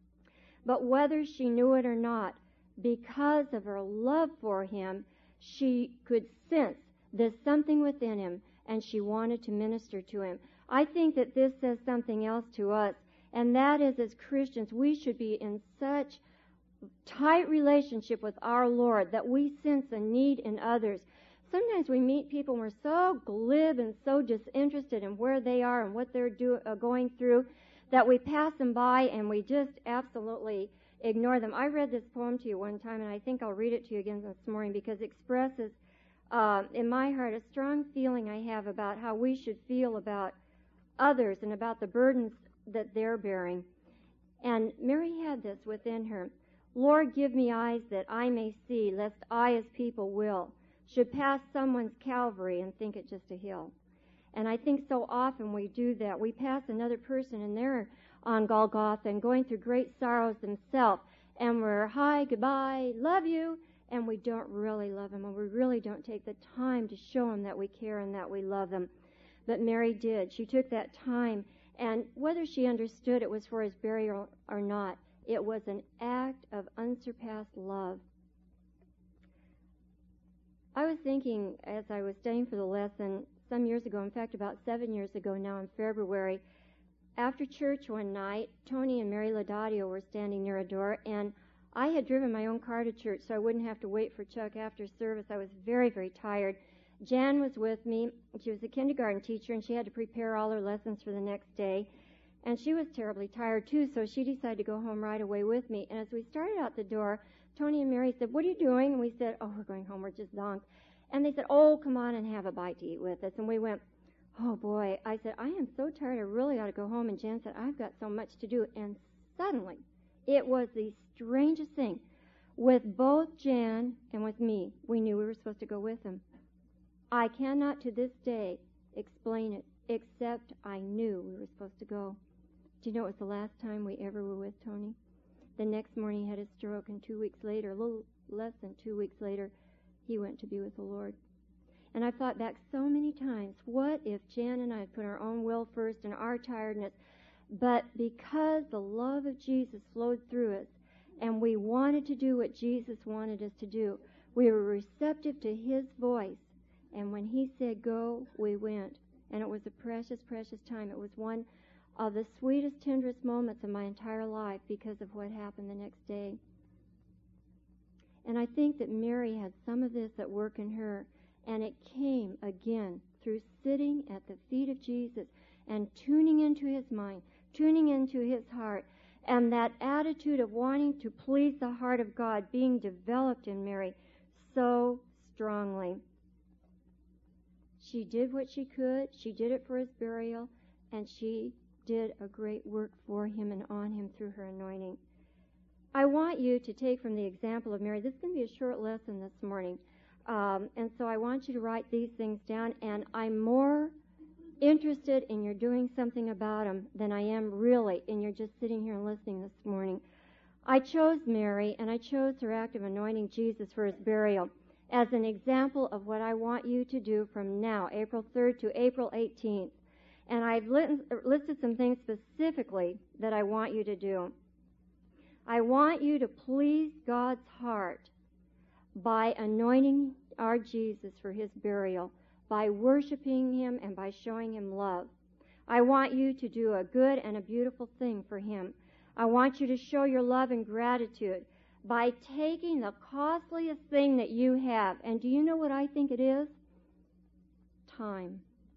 But whether she knew it or not, because of her love for him, she could sense there's something within him, and she wanted to minister to him. I think that this says something else to us, and that is, as Christians, we should be in such tight relationship with our Lord that we sense a need in others. Sometimes we meet people and we're so glib and so disinterested in where they are and what they're do, uh, going through that we pass them by and we just absolutely ignore them. I read this poem to you one time, and I think I'll read it to you again this morning because it expresses uh, in my heart a strong feeling I have about how we should feel about others and about the burdens that they're bearing. And Mary had this within her. Lord, give me eyes that I may see, lest I, as people will, should pass someone's Calvary and think it just a hill. And I think so often we do that. We pass another person and they're on Golgotha and going through great sorrows themselves, and we're, hi, goodbye, love you, and we don't really love them, and we really don't take the time to show them that we care and that we love them. But Mary did. She took that time, and whether she understood it was for his burial or not, it was an act of unsurpassed love. I was thinking as I was studying for the lesson some years ago, in fact about seven years ago now in February, after church one night, Tony and Mary Laudadio were standing near a door, and I had driven my own car to church so I wouldn't have to wait for Chuck after service. I was very, very tired. Jan was with me. She was a kindergarten teacher, and she had to prepare all her lessons for the next day. And she was terribly tired, too, so she decided to go home right away with me. And as we started out the door, Tony and Mary said, what are you doing? And we said, oh, we're going home. We're just zonked. And they said, oh, come on and have a bite to eat with us. And we went, oh, boy. I said, I am so tired. I really ought to go home. And Jan said, I've got so much to do. And suddenly, it was the strangest thing. With both Jan and with me, we knew we were supposed to go with them. I cannot to this day explain it, except I knew we were supposed to go. Do you know it was the last time we ever were with Tony? The next morning he had a stroke, and two weeks later, a little less than two weeks later, he went to be with the Lord. And I thought back so many times, what if Jan and I had put our own will first and our tiredness, but because the love of Jesus flowed through us, and we wanted to do what Jesus wanted us to do, we were receptive to his voice, and when he said go, we went. And it was a precious, precious time. It was one of the sweetest, tenderest moments of my entire life because of what happened the next day. And I think that Mary had some of this at work in her, and it came again through sitting at the feet of Jesus and tuning into his mind, tuning into his heart, and that attitude of wanting to please the heart of God being developed in Mary so strongly. She did what she could. She did it for his burial, and she did a great work for him and on him through her anointing. I want you to take from the example of Mary. This is going to be a short lesson this morning, um, and so I want you to write these things down, and I'm more interested in your doing something about them than I am really in your just sitting here and listening this morning. I chose Mary, and I chose her act of anointing Jesus for his burial as an example of what I want you to do from now, April third to April eighteenth. And I've listed some things specifically that I want you to do. I want you to please God's heart by anointing our Jesus for his burial, by worshiping him and by showing him love. I want you to do a good and a beautiful thing for him. I want you to show your love and gratitude by taking the costliest thing that you have. And do you know what I think it is? time.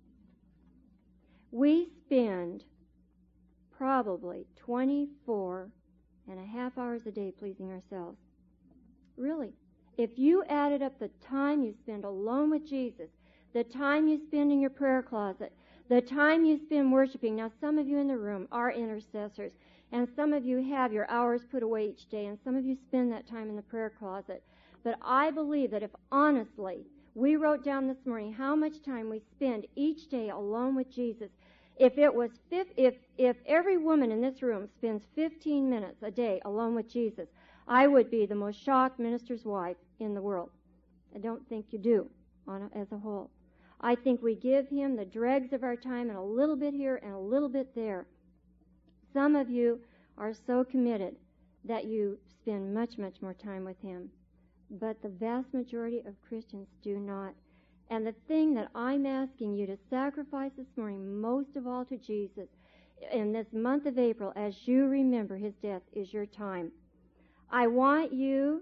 We spend probably twenty-four and a half hours a day pleasing ourselves. Really. If you added up the time you spend alone with Jesus, the time you spend in your prayer closet, the time you spend worshiping. Now, some of you in the room are intercessors, and some of you have your hours put away each day, and some of you spend that time in the prayer closet. But I believe that if honestly we wrote down this morning how much time we spend each day alone with Jesus, if it was fif- if if every woman in this room spends fifteen minutes a day alone with Jesus, I would be the most shocked minister's wife in the world. I don't think you do on a, as a whole. I think we give him the dregs of our time and a little bit here and a little bit there. Some of you are so committed that you spend much, much more time with him. But the vast majority of Christians do not. And the thing that I'm asking you to sacrifice this morning, most of all to Jesus, in this month of April, as you remember his death, is your time. I want you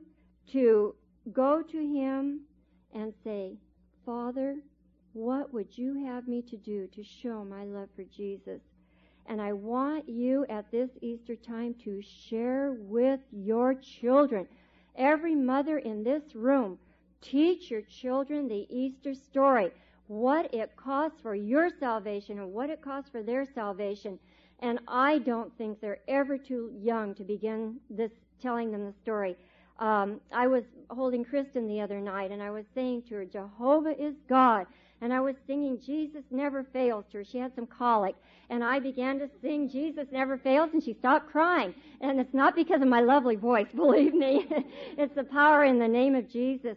to go to him and say, Father, what would you have me to do to show my love for Jesus? And I want you at this Easter time to share with your children. Every mother in this room, teach your children the Easter story, what it costs for your salvation and what it costs for their salvation. And I don't think they're ever too young to begin this, telling them the story. Um, I was holding Kristen the other night, and I was saying to her, Jehovah is God. And I was singing, Jesus never fails to her. She had some colic. And I began to sing, Jesus never fails, and she stopped crying. And it's not because of my lovely voice, believe me. It's the power in the name of Jesus.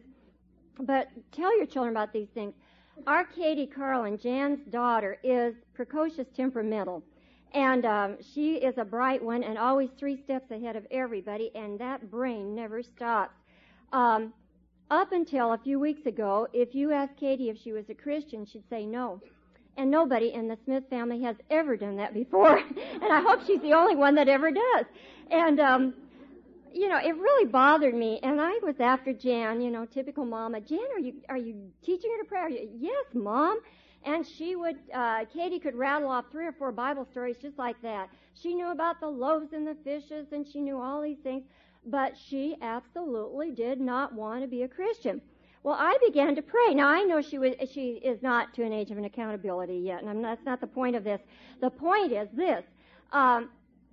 But tell your children about these things. Our Katie Carlin, Jan's daughter, is precocious temperamental. And um, she is a bright one and always three steps ahead of everybody, and that brain never stops. Um, up until a few weeks ago, if you asked Katie if she was a Christian, she'd say no. And nobody in the Smith family has ever done that before. And I hope she's the only one that ever does. And, um, you know, it really bothered me. And I was after Jan, you know, typical mama. Jan, are you are you teaching her to pray? Are you? Yes, Mom. And she would, uh, Katie could rattle off three or four Bible stories just like that. She knew about the loaves and the fishes, and she knew all these things. But she absolutely did not want to be a Christian. Well, I began to pray. Now, I know she was, she is not to an age of an accountability yet, and I'm not, that's not the point of this. The point is this. Um,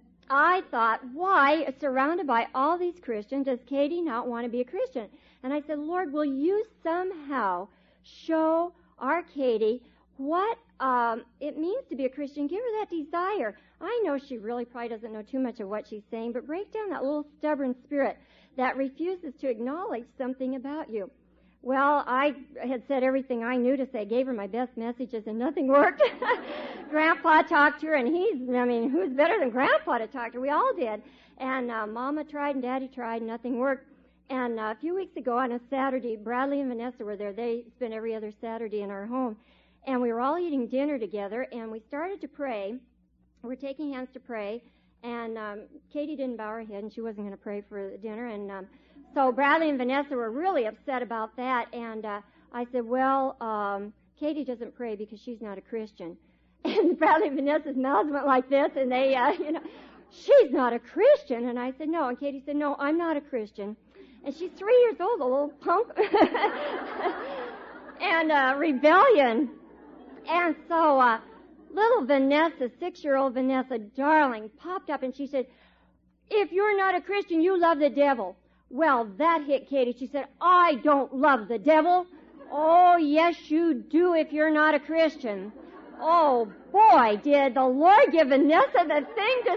I thought, why, surrounded by all these Christians, does Katie not want to be a Christian? And I said, Lord, will you somehow show our Katie what um, it means to be a Christian? Give her that desire. I know she really probably doesn't know too much of what she's saying, but break down that little stubborn spirit that refuses to acknowledge something about you. Well, I had said everything I knew to say, gave her my best messages, and nothing worked. Grandpa talked to her, and he's, I mean, who's better than Grandpa to talk to her? We all did. And uh, Mama tried and Daddy tried, and nothing worked. And uh, a few weeks ago on a Saturday, Bradley and Vanessa were there. They spend every other Saturday in our home. And we were all eating dinner together, and we started to pray. We're taking hands to pray, and um, Katie didn't bow her head, and she wasn't going to pray for the dinner. And um, so Bradley and Vanessa were really upset about that, and uh, I said, well, um, Katie doesn't pray because she's not a Christian. And Bradley and Vanessa's mouths went like this, and they, uh, you know, she's not a Christian. And I said, no. And Katie said, no, I'm not a Christian. And she's three years old, a little punk. And uh, rebellion. And so uh, little Vanessa, six-year-old Vanessa, darling, popped up and she said, if you're not a Christian, you love the devil. Well, that hit Katie. She said, I don't love the devil. Oh, yes, you do if you're not a Christian. Oh, boy, did the Lord give Vanessa the thing to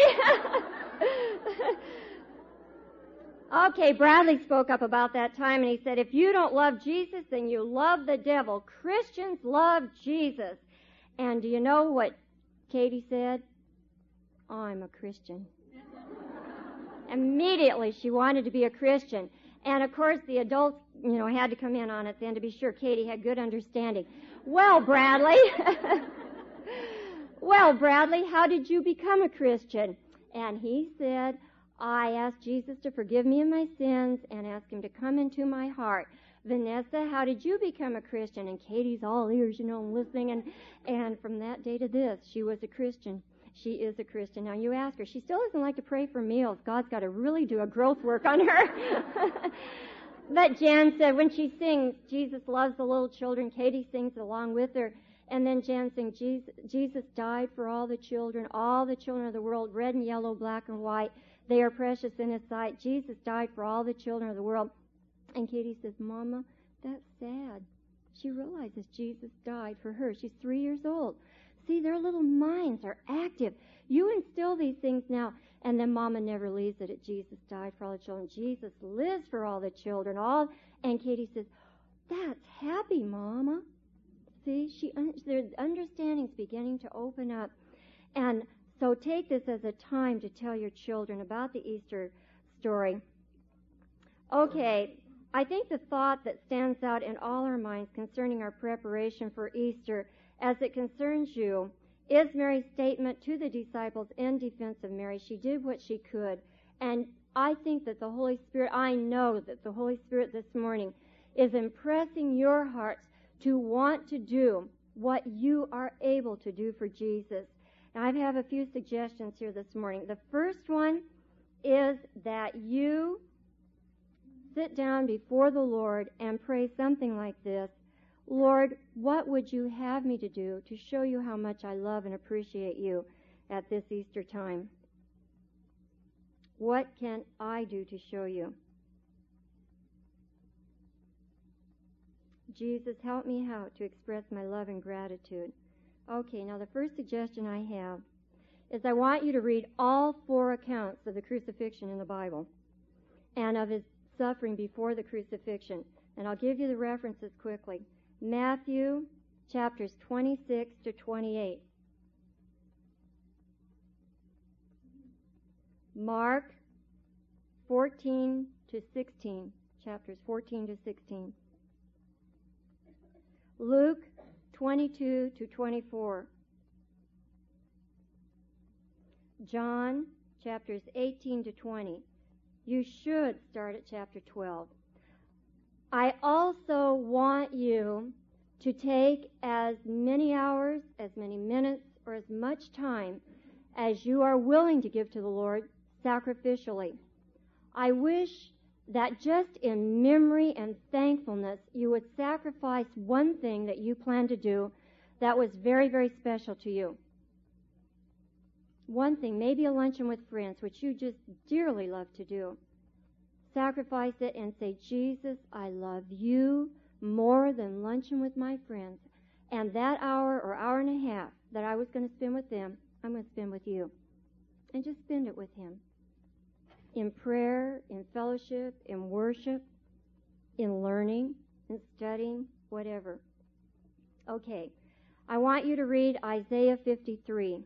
say. Okay, Bradley spoke up about that time, and he said, if you don't love Jesus, then you love the devil. Christians love Jesus. And do you know what Katie said? I'm a Christian. Immediately, she wanted to be a Christian. And, of course, the adults, you know, had to come in on it then to be sure Katie had good understanding. Well, Bradley, well, Bradley, how did you become a Christian? And he said, I asked Jesus to forgive me of my sins and ask him to come into my heart. Vanessa, how did you become a Christian? And Katie's all ears, you know, listening. And, and from that day to this, she was a Christian. She is a Christian. Now, you ask her. She still doesn't like to pray for meals. God's got to really do a growth work on her. But Jan said when she sings, Jesus loves the little children, Katie sings along with her. And then Jan sings, Jesus, Jesus died for all the children, all the children of the world, red and yellow, black and white. They are precious in His sight. Jesus died for all the children of the world. And Katie says, Mama, that's sad. She realizes Jesus died for her. She's three years old. See, their little minds are active. You instill these things now. And then Mama never leaves it at Jesus died for all the children. Jesus lives for all the children. All. And Katie says, that's happy, Mama. See, she their understanding's beginning to open up. And so take this as a time to tell your children about the Easter story. Okay, I think the thought that stands out in all our minds concerning our preparation for Easter as it concerns you is Mary's statement to the disciples in defense of Mary. She did what she could. And I think that the Holy Spirit, I know that the Holy Spirit this morning is impressing your hearts to want to do what you are able to do for Jesus. Now, I have a few suggestions here this morning. The first one is that you sit down before the Lord and pray something like this. Lord, what would you have me to do to show you how much I love and appreciate you at this Easter time? What can I do to show you? Jesus, help me how to express my love and gratitude. Okay, now the first suggestion I have is I want you to read all four accounts of the crucifixion in the Bible and of His suffering before the crucifixion. And I'll give you the references quickly. Matthew chapters twenty-six to twenty-eight. Mark fourteen to sixteen, chapters fourteen to sixteen. Luke twenty-two to twenty-four. John chapters eighteen to twenty. You should start at chapter twelve. I also want you to take as many hours, as many minutes, or as much time as you are willing to give to the Lord sacrificially. I wish that just in memory and thankfulness you would sacrifice one thing that you plan to do that was very, very special to you. One thing, maybe a luncheon with friends, which you just dearly love to do. Sacrifice it and say, Jesus, I love you more than luncheon with my friends. And that hour or hour and a half that I was going to spend with them, I'm going to spend with you. And just spend it with Him. In prayer, in fellowship, in worship, in learning, in studying, whatever. Okay, I want you to read Isaiah fifty-three.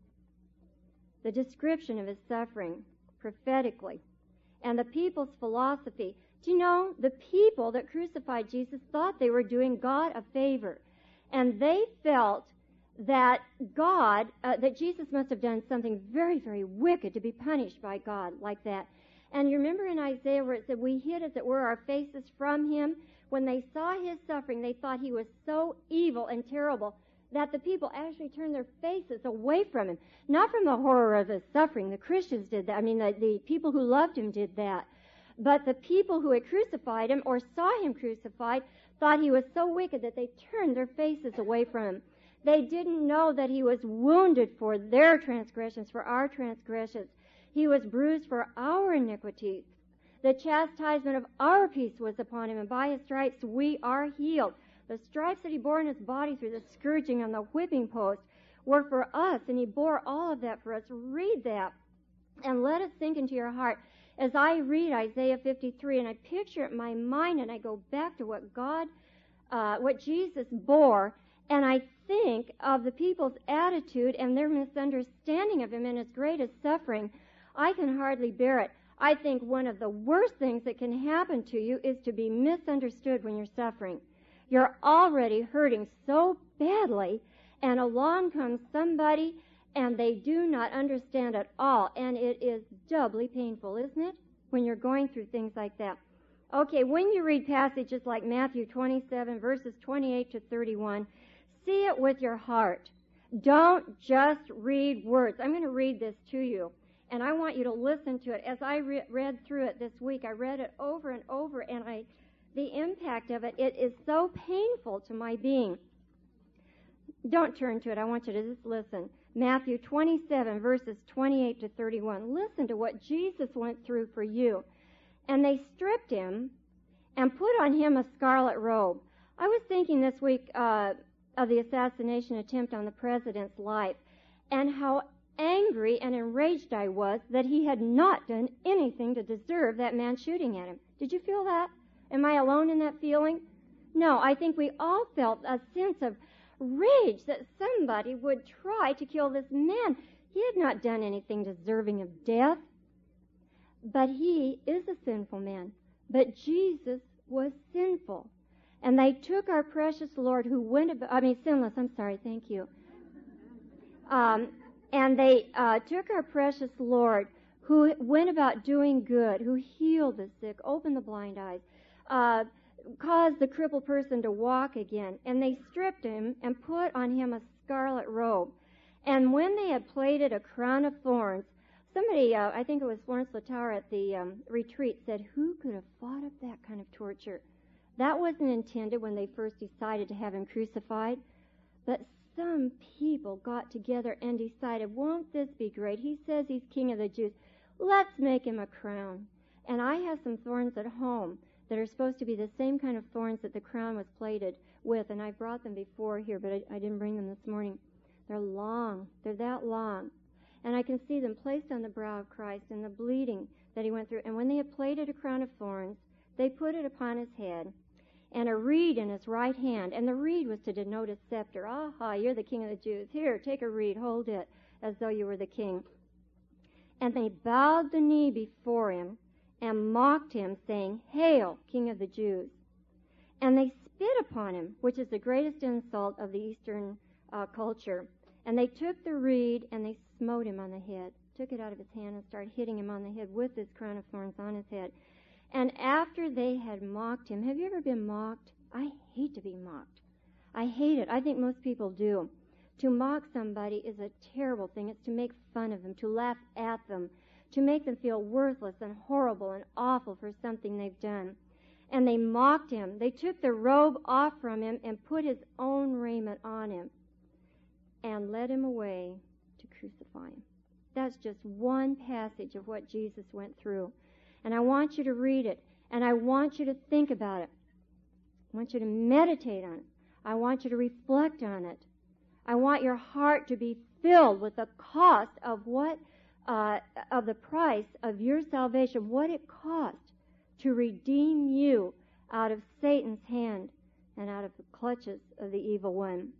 The description of His suffering, prophetically. And the people's philosophy. Do you know, the people that crucified Jesus thought they were doing God a favor. And they felt that God, uh, that Jesus must have done something very, very wicked to be punished by God like that. And you remember in Isaiah where it said, we hid as it were our faces from Him? When they saw His suffering, they thought He was so evil and terrible that the people actually turned their faces away from Him. Not from the horror of His suffering. The Christians did that. I mean, the, the people who loved Him did that. But the people who had crucified Him or saw Him crucified thought He was so wicked that they turned their faces away from Him. They didn't know that He was wounded for their transgressions, for our transgressions. He was bruised for our iniquities. The chastisement of our peace was upon Him, and by His stripes we are healed. The stripes that He bore in His body through the scourging on the whipping post were for us, and He bore all of that for us. Read that, and let it sink into your heart. As I read Isaiah fifty-three, and I picture it in my mind, and I go back to what God, uh, what Jesus bore, and I think of the people's attitude and their misunderstanding of Him in His greatest suffering, I can hardly bear it. I think one of the worst things that can happen to you is to be misunderstood when you're suffering. You're already hurting so badly, and along comes somebody, and they do not understand at all, and it is doubly painful, isn't it, when you're going through things like that? Okay, when you read passages like Matthew twenty-seven, verses twenty-eight to thirty-one, see it with your heart. Don't just read words. I'm going to read this to you, and I want you to listen to it. As I re- read through it this week, I read it over and over, and I, the impact of it, it is so painful to my being. Don't turn to it. I want you to just listen. Matthew twenty-seven, verses twenty-eight to thirty-one. Listen to what Jesus went through for you. And they stripped him and put on him a scarlet robe. I was thinking this week uh, of the assassination attempt on the president's life and how angry and enraged I was that he had not done anything to deserve that man shooting at him. Did you feel that? Am I alone in that feeling? No, I think we all felt a sense of rage that somebody would try to kill this man. He had not done anything deserving of death. But he is a sinful man. But Jesus was sinful. And they took our precious Lord who went about, I mean sinless, I'm sorry, thank you. Um, and they uh, took our precious Lord who went about doing good, who healed the sick, opened the blind eyes, uh, caused the crippled person to walk again. And they stripped him and put on him a scarlet robe. And when they had plaited a crown of thorns, somebody, uh, I think it was Florence Latara at the um, retreat, said, who could have thought of that kind of torture? That wasn't intended when they first decided to have him crucified. But some people got together and decided, won't this be great? He says he's king of the Jews. Let's make him a crown. And I have some thorns at home that are supposed to be the same kind of thorns that the crown was plaited with. And I brought them before here, but I, I didn't bring them this morning. They're long. They're that long. And I can see them placed on the brow of Christ and the bleeding that he went through. And when they had plaited a crown of thorns, they put it upon his head and a reed in his right hand. And the reed was to denote a scepter. Aha, you're the king of the Jews. Here, take a reed, hold it, as though you were the king. And they bowed the knee before him and mocked him, saying, Hail, King of the Jews. And they spit upon him, which is the greatest insult of the Eastern uh, culture. And they took the reed and they smote him on the head, took it out of his hand and started hitting him on the head with this crown of thorns on his head. And after they had mocked him, have you ever been mocked? I hate to be mocked. I hate it. I think most people do. To mock somebody is a terrible thing. It's to make fun of them, to laugh at them, to make them feel worthless and horrible and awful for something they've done. And they mocked him. They took the robe off from him and put his own raiment on him and led him away to crucify him. That's just one passage of what Jesus went through. And I want you to read it, and I want you to think about it. I want you to meditate on it. I want you to reflect on it. I want your heart to be filled with the cost of what, uh, of the price of your salvation, what it cost to redeem you out of Satan's hand and out of the clutches of the evil one.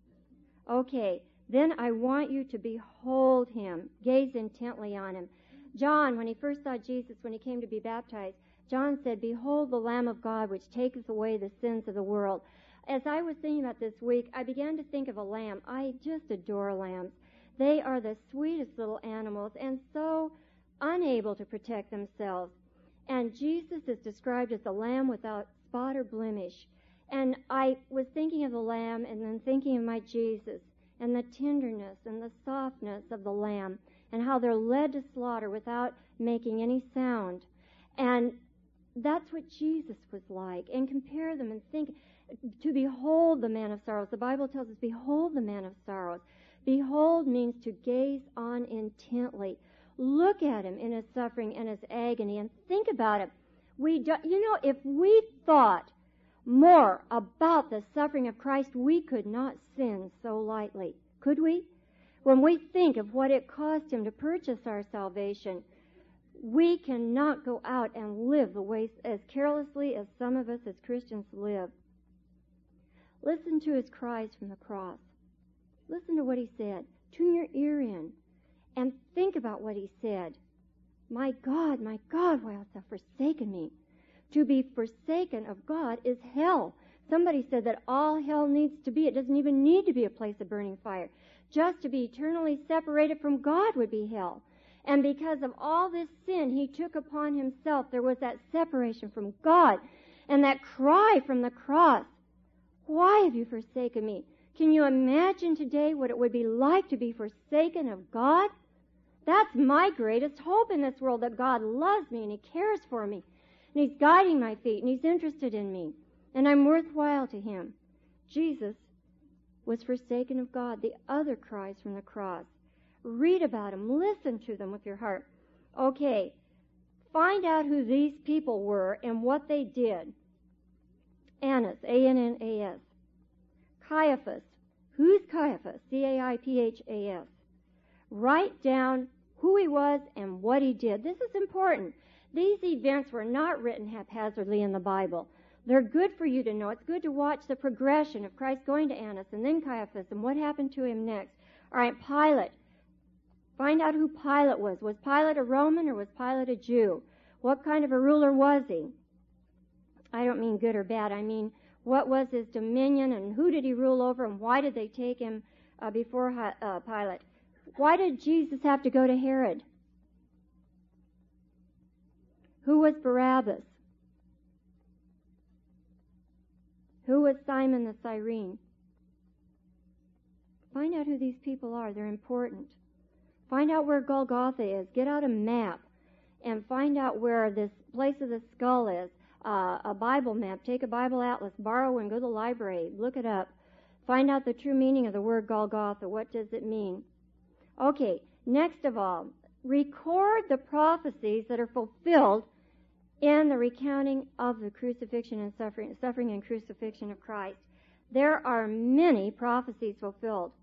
Okay, then I want you to behold him, gaze intently on him. John, when he first saw Jesus, when he came to be baptized, John said, Behold the Lamb of God, which taketh away the sins of the world. As I was thinking about this week, I began to think of a lamb. I just adore lambs. They are the sweetest little animals and so unable to protect themselves. And Jesus is described as the lamb without spot or blemish. And I was thinking of the lamb and then thinking of my Jesus and the tenderness and the softness of the lamb and how they're led to slaughter without making any sound. And that's what Jesus was like. And compare them and think, to behold the man of sorrows. The Bible tells us, behold the man of sorrows. Behold means to gaze on intently. Look at him in his suffering and his agony and think about it. We do, you know, if we thought more about the suffering of Christ, we could not sin so lightly. Could we? When we think of what it cost him to purchase our salvation, we cannot go out and live the way as carelessly as some of us as Christians live. Listen to his cries from the cross. Listen to what he said. Tune your ear in and think about what he said. My God, my God, why hast thou forsaken me? To be forsaken of God is hell. Somebody said that all hell needs to be, it doesn't even need to be a place of burning fire. Just to be eternally separated from God would be hell. And because of all this sin he took upon himself, there was that separation from God and that cry from the cross, "Why have you forsaken me?" Can you imagine today what it would be like to be forsaken of God? That's my greatest hope in this world, that God loves me and he cares for me. And he's guiding my feet and he's interested in me. And I'm worthwhile to him. Jesus was forsaken of God. The other cries from the cross. Read about them. Listen to them with your heart. Okay. Find out who these people were and what they did. Annas, A N N A S. Caiaphas. Who's Caiaphas? C A I P H A S. Write down who he was and what he did. This is important. These events were not written haphazardly in the Bible. They're good for you to know. It's good to watch the progression of Christ going to Annas and then Caiaphas and what happened to him next. All right, Pilate. Find out who Pilate was. Was Pilate a Roman or was Pilate a Jew? What kind of a ruler was he? I don't mean good or bad. I mean, what was his dominion and who did he rule over and why did they take him uh, before uh, Pilate? Why did Jesus have to go to Herod? Who was Barabbas? Who was Simon the Cyrene? Find out who these people are. They're important. Find out where Golgotha is. Get out a map and find out where this place of the skull is. Uh, a Bible map. Take a Bible atlas, borrow and go to the library. Look it up. Find out the true meaning of the word Golgotha. What does it mean? Okay, next of all, record the prophecies that are fulfilled in the recounting of the crucifixion and suffering, suffering and crucifixion of Christ. There are many prophecies fulfilled.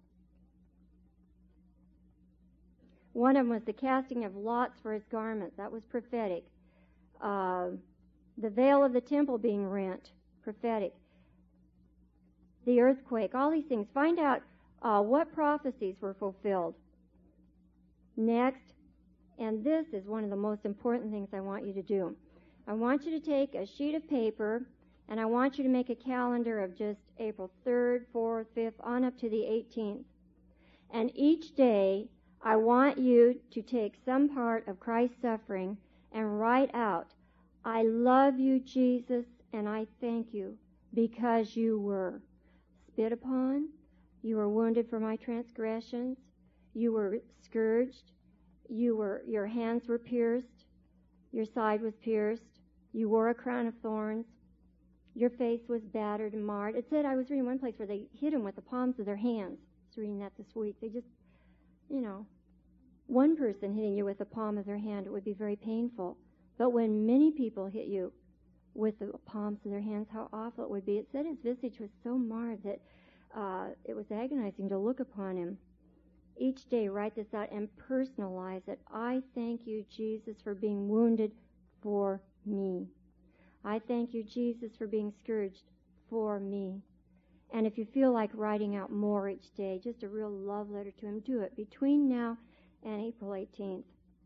One of them was the casting of lots for his garment. That was prophetic. Uh, the veil of the temple being rent, prophetic. The earthquake, all these things. Find out uh, what prophecies were fulfilled. Next, and this is one of the most important things I want you to do. I want you to take a sheet of paper, and I want you to make a calendar of just April third, fourth, fifth, on up to the eighteenth. And each day, I want you to take some part of Christ's suffering and write out, "I love you, Jesus, and I thank you because you were spit upon, you were wounded for my transgressions, you were scourged, you were your hands were pierced, your side was pierced, you wore a crown of thorns, your face was battered and marred." It said, I was reading one place where they hit him with the palms of their hands. I was reading that this week. They just, you know, one person hitting you with the palm of their hand, it would be very painful. But when many people hit you with the palms of their hands, how awful it would be. It said his visage was so marred that uh, it was agonizing to look upon him. Each day, write this out and personalize it. I thank you, Jesus, for being wounded for me. I thank you, Jesus, for being scourged for me. And if you feel like writing out more each day, just a real love letter to him, do it between now and April eighteenth.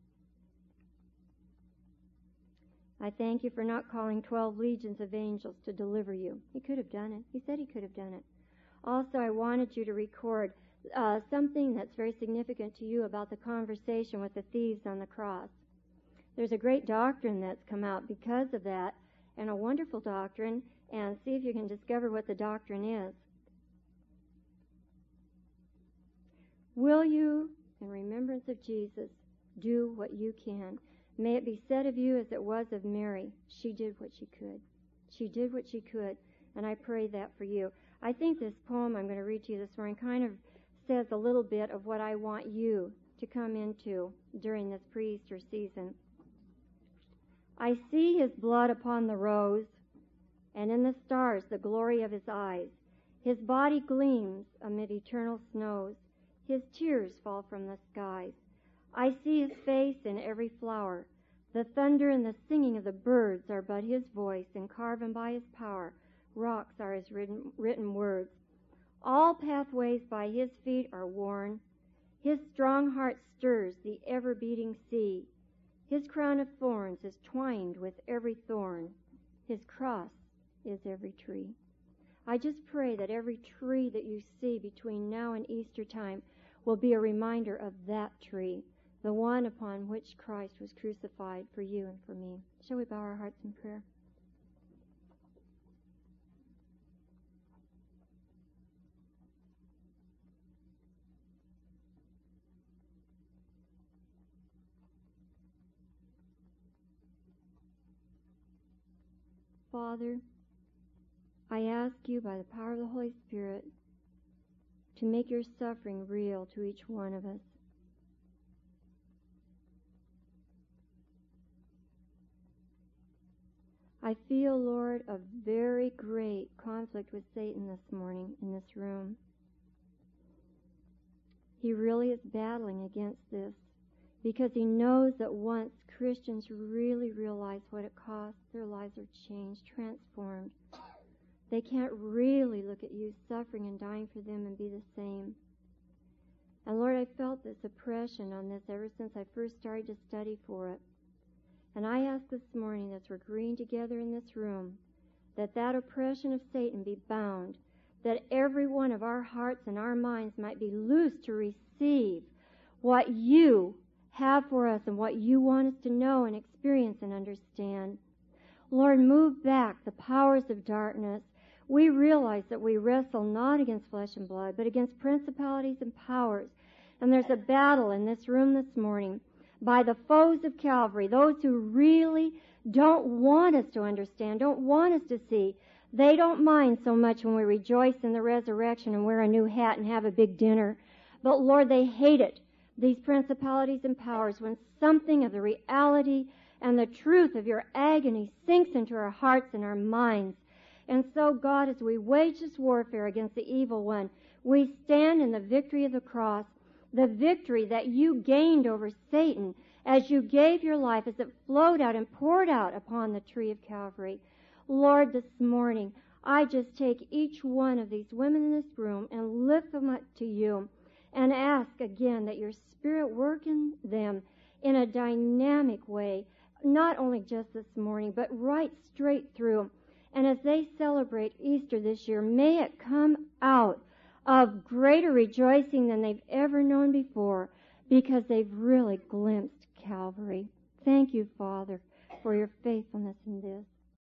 I thank you for not calling twelve legions of angels to deliver you. He could have done it. He said he could have done it. Also, I wanted you to record uh, something that's very significant to you about the conversation with the thieves on the cross. There's a great doctrine that's come out because of that, and a wonderful doctrine, and see if you can discover what the doctrine is. Will you, in remembrance of Jesus, do what you can? May it be said of you as it was of Mary. She did what she could. She did what she could, and I pray that for you. I think this poem I'm going to read to you this morning kind of says a little bit of what I want you to come into during this pre-Easter season. I see his blood upon the rose, and in the stars the glory of his eyes. His body gleams amid eternal snows. His tears fall from the skies. I see his face in every flower. The thunder and the singing of the birds are but his voice, and carven by his power, rocks are his written, written words. All pathways by his feet are worn. His strong heart stirs the ever-beating sea. His crown of thorns is twined with every thorn. His cross is every tree. I just pray that every tree that you see between now and Easter time will be a reminder of that tree, the one upon which Christ was crucified for you and for me. Shall we bow our hearts in prayer? Father, I ask you by the power of the Holy Spirit to make your suffering real to each one of us. I feel, Lord, a very great conflict with Satan this morning in this room. He really is battling against this because he knows that once Christians really realize what it costs, their lives are changed, transformed. They can't really look at you suffering and dying for them and be the same. And Lord, I felt this oppression on this ever since I first started to study for it. And I ask this morning, as we're agreeing together in this room, that that oppression of Satan be bound, that every one of our hearts and our minds might be loosed to receive what you have for us and what you want us to know and experience and understand. Lord, move back the powers of darkness. We realize that we wrestle not against flesh and blood, but against principalities and powers. And there's a battle in this room this morning by the foes of Calvary, those who really don't want us to understand, don't want us to see. They don't mind so much when we rejoice in the resurrection and wear a new hat and have a big dinner. But Lord, they hate it, these principalities and powers, when something of the reality and the truth of your agony sinks into our hearts and our minds. And so, God, as we wage this warfare against the evil one, we stand in the victory of the cross, the victory that you gained over Satan as you gave your life, as it flowed out and poured out upon the tree of Calvary. Lord, this morning, I just take each one of these women in this room and lift them up to you and ask again that your Spirit work in them in a dynamic way, not only just this morning, but right straight through. And as they celebrate Easter this year, may it come out of greater rejoicing than they've ever known before, because they've really glimpsed Calvary. Thank you, Father, for your faithfulness in this.